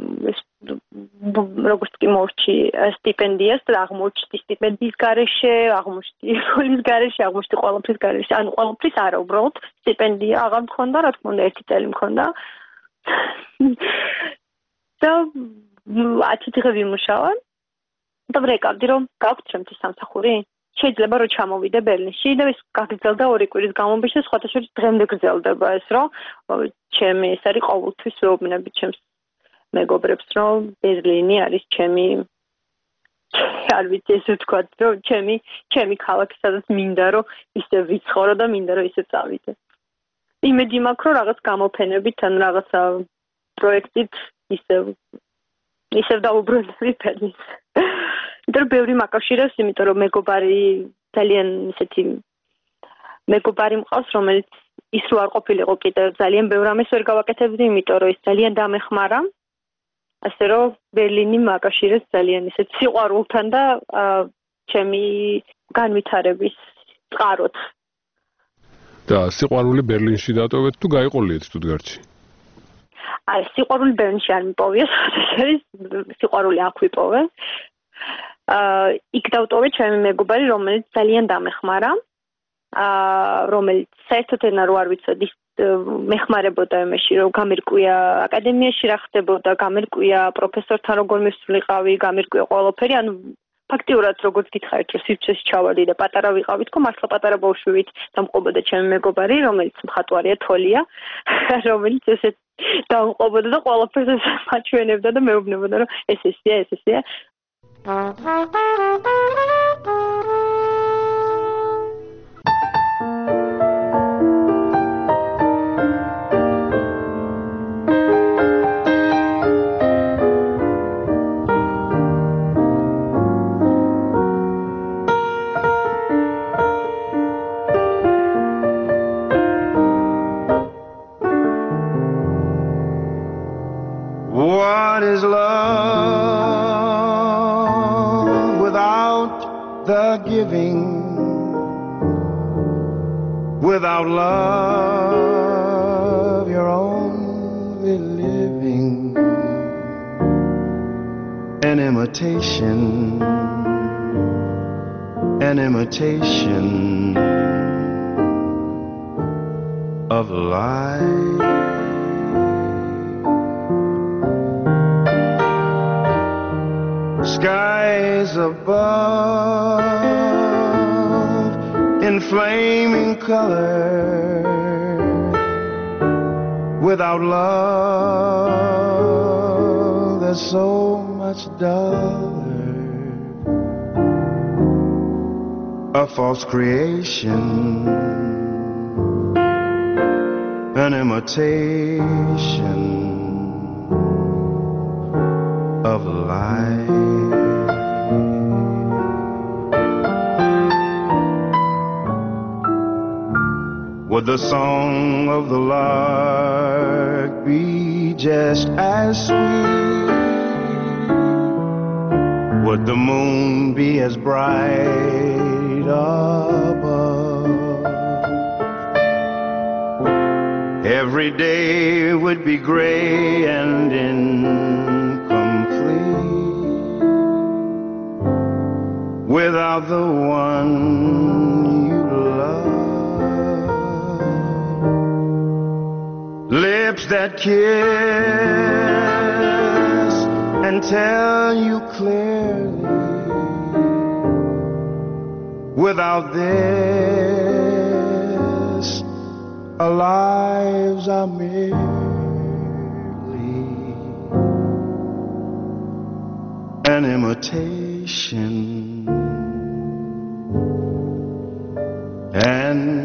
Speaker 3: როგორც კი მოვჭი სტიპენდიას და აღმოჩნდი სტიპენდიის გარეშე, აღმოჩნდი როლის გარეშე, აღმოჩნდი ყველაფრის გარეშე, ანუ ყველაფრის არა, უბრალოდ სტიპენდია აღარ მქონდა, რა თქმა უნდა, ერთი წელი მქონდა. და 10 დღე ვიმუშავა და ვრეკავდი, რომ გაქვთ ჩემთვის სამსახური? შეიძლება რომ ჩამოვიდე ბერლინში და ეს გაგრძელდა 2 კვირის განმავლობაში, სხვათა შორის დღემდე გრძელდება ეს, რომ ჩემი ეს არის ყოველთვის ვეუბნები ჩემს მეგობრებს, რომ ბერლინი არის ჩემი არ ვიცი ესე ვთქვათ, რომ ჩემი ქალაქი, სადაც მინდა რომ ისე ვიცხოვრო და მინდა რომ ისე წავიდე. იმედი მაქვს, რომ რაღაც გამოფენებით ან რაღაცა პროექტით ისევ დაუბრუნდები ბერლინს. და ბევრი მაკავშირებს, იმიტომ რომ მეგობარი ძალიან ისეთი მეგობარი მყავს, რომელიც ის რო არ ყოფილიყო კიდევ ძალიან ბევრ ამას ვერ გავაკეთებდი, იმიტომ რომ ის ძალიან დამეხმარა. ასე რომ ბერლინი მაკავშირებს ძალიან ისეთ სიყვარულთან და ჩემი განვითარების წყაროთ.
Speaker 2: და სიყვარული ბერლინში დატოვეთ თუ გაიყოლიეთ შტუტგარტში?
Speaker 3: აი, სიყვარული ბერლინში არ მიპოვია, ეს სიყვარული აქ ვიპოვე. იქ დავტოვე ჩემი მეგობარი, რომელიც ძალიან დამეხმარა, რომელიც საერთოდ ენა რო არ ვიცოდი, მეხმარებოდა იმაში, რომ გამერკვია აკადემიაში რა ხდებოდა, გამერკვია პროფესორთან როგორ მისვლიყავი, გამერკვია ყველაფერი, ანუ ფაქტიურად როგორც გითხარით, რომ სივრცეში ჩავარდი და პატარა ვიყავით, მართლა პატარა ბავშვივით დამყობოდა ჩემი მეგობარი, რომელიც მხატვარია, თოლია, რომელიც ესე დამყობოდა და ყველაფერს მაჩვენებდა და მეუბნებოდა, რომ ეს ესეა.
Speaker 4: What is love without the giving? Without love, you're only living an imitation of life. Skies above in flaming color. Without love, there's so much duller. A false creation, an imitation of life. Would the song of the lark be just as sweet? Would the moon be as bright above? Every day would be gray and incomplete without the one you love. Lips that kiss and tell you clearly, without this, our lives are merely an imitation, an imitation.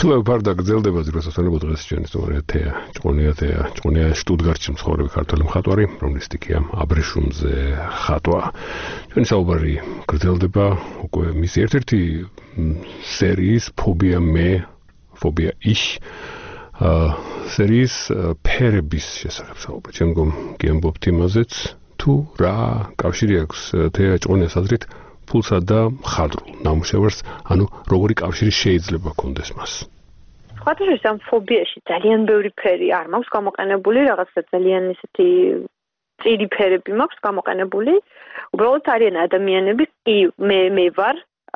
Speaker 2: ფლეოპარ დაგრძელდება ძიროსასვენებო დღეს ჩვენი სტუმარი თეა ჭყონია შტუტგარტში მცხოვრები ქართველი მხატვარი, რომლის სტიქია აბრეშუმზე ხატვა. ჩვენი საუბარი გრძელდება უკვე მის ერთ-ერთი სერიის ფობია ის სერიის ფერების შესახებ საუბარი. შემდგომ გიამბობთ იმაზეც, თუ რა კავშირი აქვს თეა ჭყონიას აზრით ფულსა და მხატვრულ ნამუშევარს, ანუ როგორი კავშირი შეიძლება კონდეს მას.
Speaker 3: ხატვაში ამ ფობიაში ძალიან ბევრი ფერი არ მაქვს გამოყენებული, რაღაცა ძალიან ისეთი წირი ფერები მაქვს გამოყენებული. უბრალოდ არიან ადამიანები, მე ვარ,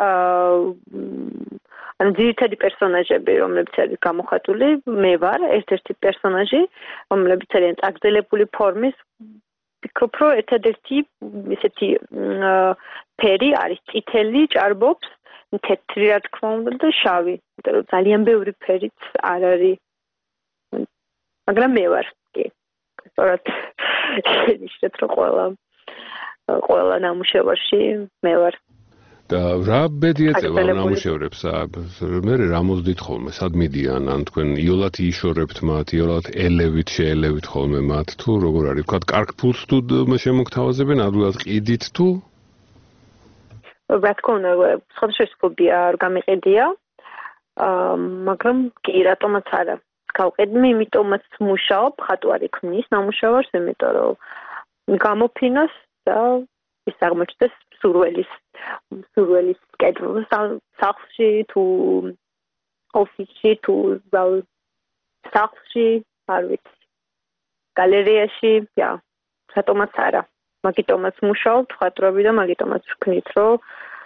Speaker 3: ანუ ძირითადი პერსონაჟები, რომლებიც არის გამოხატული, მე ვარ ერთ-ერთი პერსონაჟი, რომლებიც არიან წაგრძელებული ფორმის. ვფიქრობ, რომ ერთადერთი ისეთი ფერი არის წითელი, ჭარბობს, თეთრი რა თქმა უნდა და შავი. იმიტომ რომ ძალიან ბევრი ფერიც არ არის. მაგრამ მე ვარ, კი. სწორად შენიშნეთ, რომ ყველა ნამუშევარში მე ვარ.
Speaker 2: და რა ბედი ეწევა ნამუშევრებს? მე რა მოსდით ხოლმე, სად მიდიან? ან თქვენ იოლად იშორებთ მათ, იოლად ელევით, შეელევით ხოლმე მათ, თუ როგორ არის? ვთქვათ, კარგ ფულს თუ შემოგთავაზებენ, ადვილად ყიდით თუ?
Speaker 3: რა თქმა უნდა, სხვადასხვა ფობია არ გამიყიდია, მაგრამ კი, რატომაც არა. გავყიდმი, იმიტომაც მუშაობ, ხატვარი ქმნის ნამუშევარს, იმიტომ რომ გამოფინოს და ის აღმოჩნდეს სურველის კედლში, სახლში თუ ოფისში თუ სახლში, არ ვიცი, გალერეაში, რატომაც არა. მაგიტომაც მუშაობ ხატვრები და მაგიტომაც ვქნით, რომ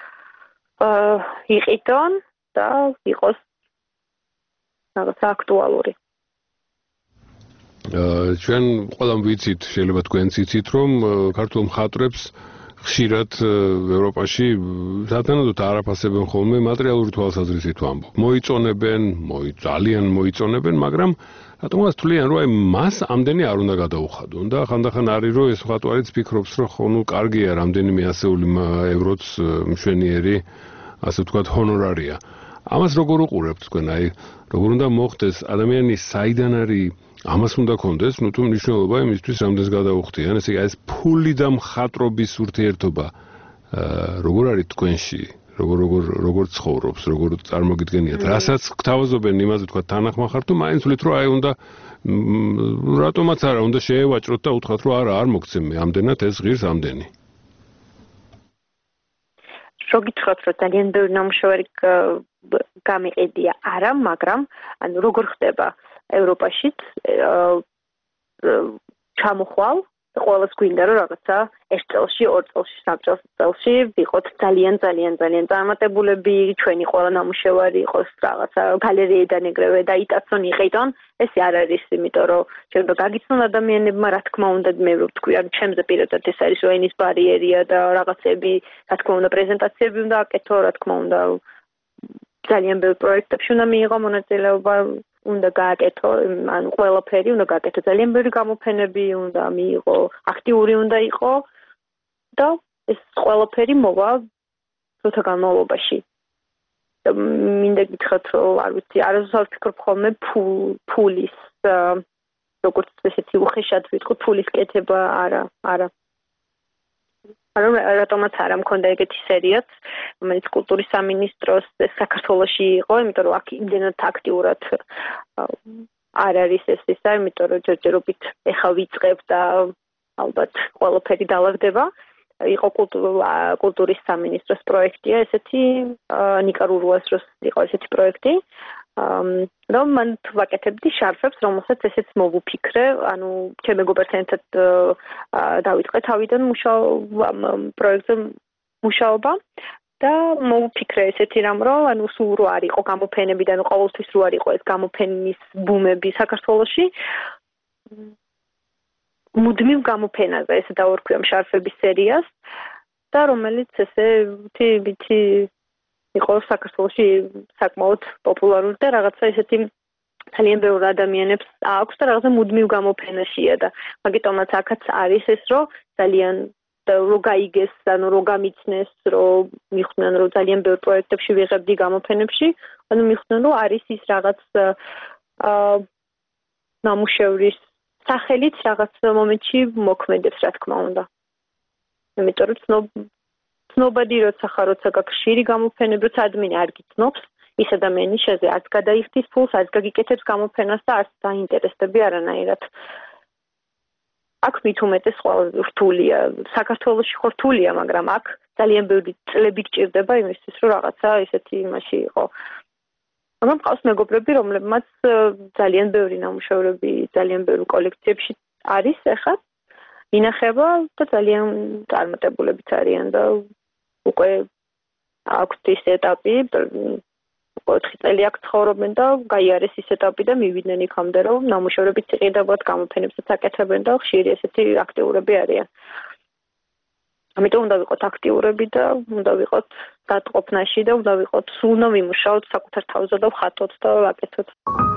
Speaker 3: იყიდონ და იყოს რაღაც აქტუალური.
Speaker 2: ჩვენ ყველამ ვიცით, შეიძლება თქვენც იცით, რომ ქართულ მხატვრებს ხშირად ევროპაში სათანადოდ არაფასებენ ხოლმე მატერიალური თვალსაზრისით ვამბობ. ძალიან მოიწონებენ, მაგრამ რატომაც თვლიან, რომ მას ამდენი არ უნდა გადაუხადონ და ხანდახან არის, რომ ეს მხატვარიც ფიქრობს, რომ კარგია რამდენიმე ასეული ევროც მშვენიერი, ასე ვთქვათ, ჰონორარია. ამას როგორ უყურებთ თქვენ? როგორ უნდა მოხდეს ადამიანი საიდან არის ამას უნდა კონდეს, თუ მნიშვნელობა იმისთვის რამდენს გადაუხდიან, ესე იგი ეს ფული და მხატვრობის ურთიერთობა როგორ არის თქვენში? როგორ ცხოვრობს, როგორ წარმოგიდგენიათ? რასაც გთავაზობენ იმაზე თქვა თანახმახარ თუ მაინც ვლით რომ უნდა რატომაც არა უნდა შეევაჭროთ და უთხრათ რომ არ მოგცემ მე ამდენად ეს ღირს ამდენი.
Speaker 3: შეგითხრათ რომ ძალიან ბევრი ნამუშევარი გამიყიდია არა, მაგრამ ანუ როგორ ხდება ევროპაშიც ჩამოხვალ და ყოველს გვინდა რომ რაღაცა ერთ წელში, ორ წელში, სამ წელში ვიყოთ ძალიან წარმატებულები, ჩვენი ყველა ნამუშევარი იყოს რაღაცა გალერეიდან ეგრევე დაიტაცონ, იყიდონ. ეს არ არის, იმიტომ რომ შეიძლება გაგიცნონ ადამიანებმა, რა თქმა უნდა, მე ვთქვი, ანუ ჩემზე პირადად ეს არის რომ ენის ბარიერია და რაღაცები, რა თქმა უნდა, პრეზენტაციები უნდა აკეთო, რა თქმა უნდა, ძალიან ბევრ პროექტებში უნდა მიიღო მონაწილეობა. უნდა გააკეთო, ანუ ყველაფერი უნდა გააკეთო, ძალიან ბევრი გამოფენები უნდა მიიღო, აქტიური უნდა იყო და ეს ყველაფერი მოვა დროთა განმავლობაში. და მინდა გითხრათ, რომ არ ვიცი, არასდროს არ ვფიქრობ ხოლმე ფულის, როგორც ესეთი უხეშად ვიტყვი, ფულის კეთება არა. ანუ რატომაც არა მქონდა ეგეთი სერიაც, რომელიც კულტურის სამინისტროს საქართველოში იყო, იმიტომ რომ აქ იმდენად აქტიურად არ არის ეს ისა, იმიტომ რომ ჯერჯერობით ეხა ვიწყებ და ალბათ ყველაფერი დავაგდება. იყო კულტურის სამინისტროს პროექტია ესეთი, ნიკარაგუას დროს იყო ესეთი პროექტი, რომ მან ვაკეთებდი შარფებს, რომელსაც ესეც მოვუფიქრე, ანუ ჩემ მეგობართან ერთად დავიწყე თავიდან პროექტზე მუშაობა და მოვუფიქრე ესეთი რამ, რომ ანუ სულ რო არ იყო გამოფენები და ანუ ყოველთვის რო არ იყო ეს გამოფენის ბუმები საქართველოში. მუდმივ გამოფენაზე ესე დავარქვი ამ შარფების სერიას და რომელიც ესე თვითი იყო საქართველოში საკმაოდ პოპულარული და რაღაცა ესეთი ძალიან ბევრ ადამიანებს აქვს და რაღაცა მუდმივ გამოფენაშია და მაგიტომაც აქაც არის ეს რომ ძალიან რო გაიგეს, ანუ რო გამიცნეს, რომ მიხვდნენ რომ ძალიან ბევრ პროექტებში ვიღებდი გამოფენებში, ანუ მიხვდნენ რომ არის ის რაღაც ნამუშევრის სახელით რაღაც მომენტში მოქმედებს, რა თქმა უნდა. იმიტომ რომ ცნობადი როცა გაქვს ხშირი გამოფენები, როცა ადამიანი არ გიცნობს, ის ადამიანი შეზე არც გადაიხდის ფულს, არც გაგიკეთებს გამოფენას და არც დაინტერესდები არანაირად. აქ მით უმეტეს ყველაზე რთულია. საქართველოში ხო რთულია, მაგრამ აქ ძალიან ბევრი წლები გჭირდება იმისთვის, რომ რაღაცა ესეთი იმაში იყო. მაგრამ ყავს მეგობრები, რომლებმაც ძალიან ბევრი ნამუშევრები, ძალიან ბევრი კოლექციებში არის ახლა ინახება და ძალიან წარმატებულებიც არიან და უკვე აქვთ ის ეტაპი, 4 წელი აქ ცხოვრობენ და გაიარეს ის ეტაპი და მივიდნენ იქამდე, რომ ნამუშევრებიც იყიდებათ, გამოფენებსაც აკეთებენ და ხშირი ესეთი აქტიურები არიან. ამიტომ უნდა ვიყოთ აქტიურები და უნდა ვიყოთ დატყობნაში და უნდა ვიმუშაოთ საკუთარ თავზე და ვხატოთ და ვაკეთოთ.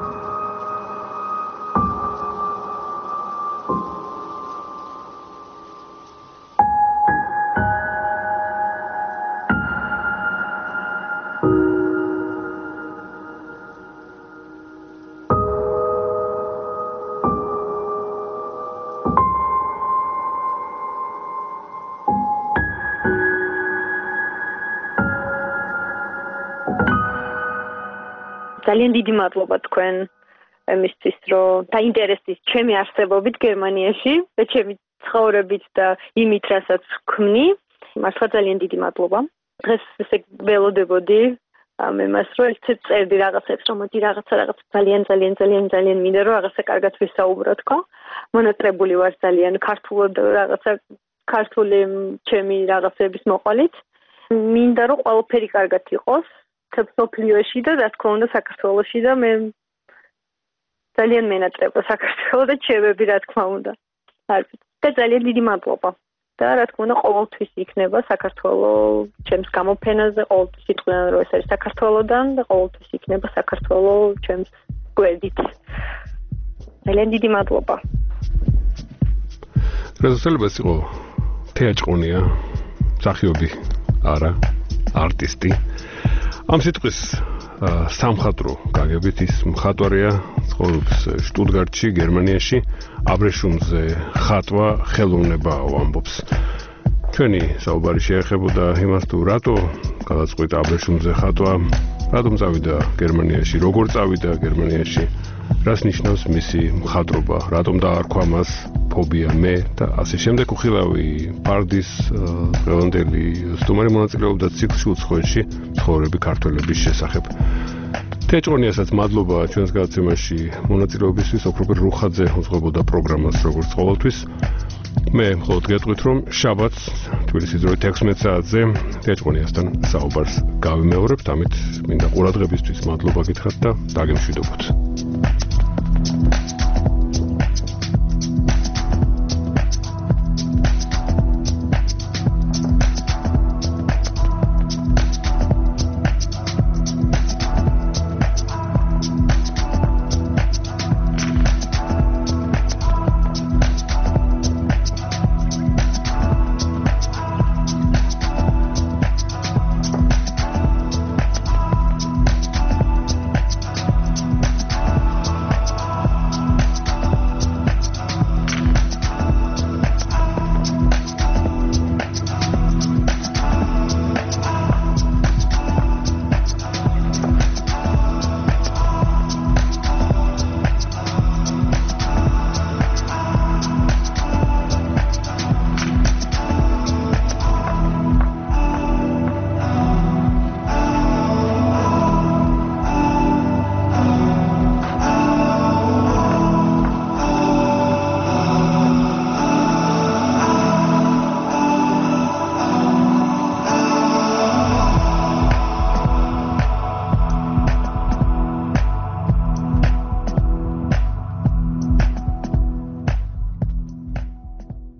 Speaker 3: ძალიან დიდი მადლობა თქვენ იმისთვის, რომ დაინტერესდით ჩემი არსებობით გერმანიაში და ჩემი ცხოვრებით და იმით, რასაც ვქმნი. მართლა ძალიან დიდი მადლობა. დღეს ესე ველოდებოდი მე მას რომ ერთ წერდი რაღაცებს, რომ მოდი რაღაცა ძალიან მინდა რომ რაღაცა კარგად ვისაუბრო თქო. მონატრებული ვარ ძალიან ქართულად რაღაცა ქართული ჩემი რაღაცების მოყოლით. მინდა რომ ყველაფერი კარგად იყოს. სოფლიოში და რა თქმა უნდა საქართველოში და მე ძალიან მენატრება საქართველოს და ჩემები რა თქმა უნდა. და ძალიან დიდი მადლობა. და რა თქმა უნდა ყოველთვის იქნება საქართველოს ჩემს გამოფენაზე, ყოველთვის იტყვიან რომ ეს არის საქართველოსდან და ყოველთვის იქნება საქართველოს ჩემს გვერდით. ძალიან დიდი მადლობა.
Speaker 2: რეზოლუცია იყო თეაჭყონია, მსახიობი არა, არტისტი. ამ სიტყვის სამხატვრო გაგებით ის მხატვარია, ცხოვრობს შტუტგარტში, გერმანიაში, აბრეშუმზე ხატვა ხელოვნებაა ამბობს. ჩვენი საუბარი შეეხებოდა იმას თუ რატო გადაწყვიტა აბრეშუმზე ხატვა, რატომ წავიდა გერმანიაში, როგორ წავიდა გერმანიაში, რას ნიშნავს მისი მხატვრობა, რატომ დაარქვა მას ფობია მე და ასე შემდეგ. უხილავი პარდის დღევანდელი სტუმარი მონაწილეობდა ციკლში უცხოეთში ცხოვრები ქართველების შესახებ. თეაჭყონიასაც მადლობა ჩვენს გადაცემაში მონაწილეობისთვის. ოქროპირ რუხაძე უძღვებოდა პროგრამას როგორც ყოველთვის. მე მხოლოდ გეტყვით, რომ შაბათს თბილისის დროით 16 საათზე თეაჭყონიასთან საუბარს გავიმეორებთ. ამით მინდა ყურადღებისთვის მადლობა გითხრათ და დაგემშვიდობოთ.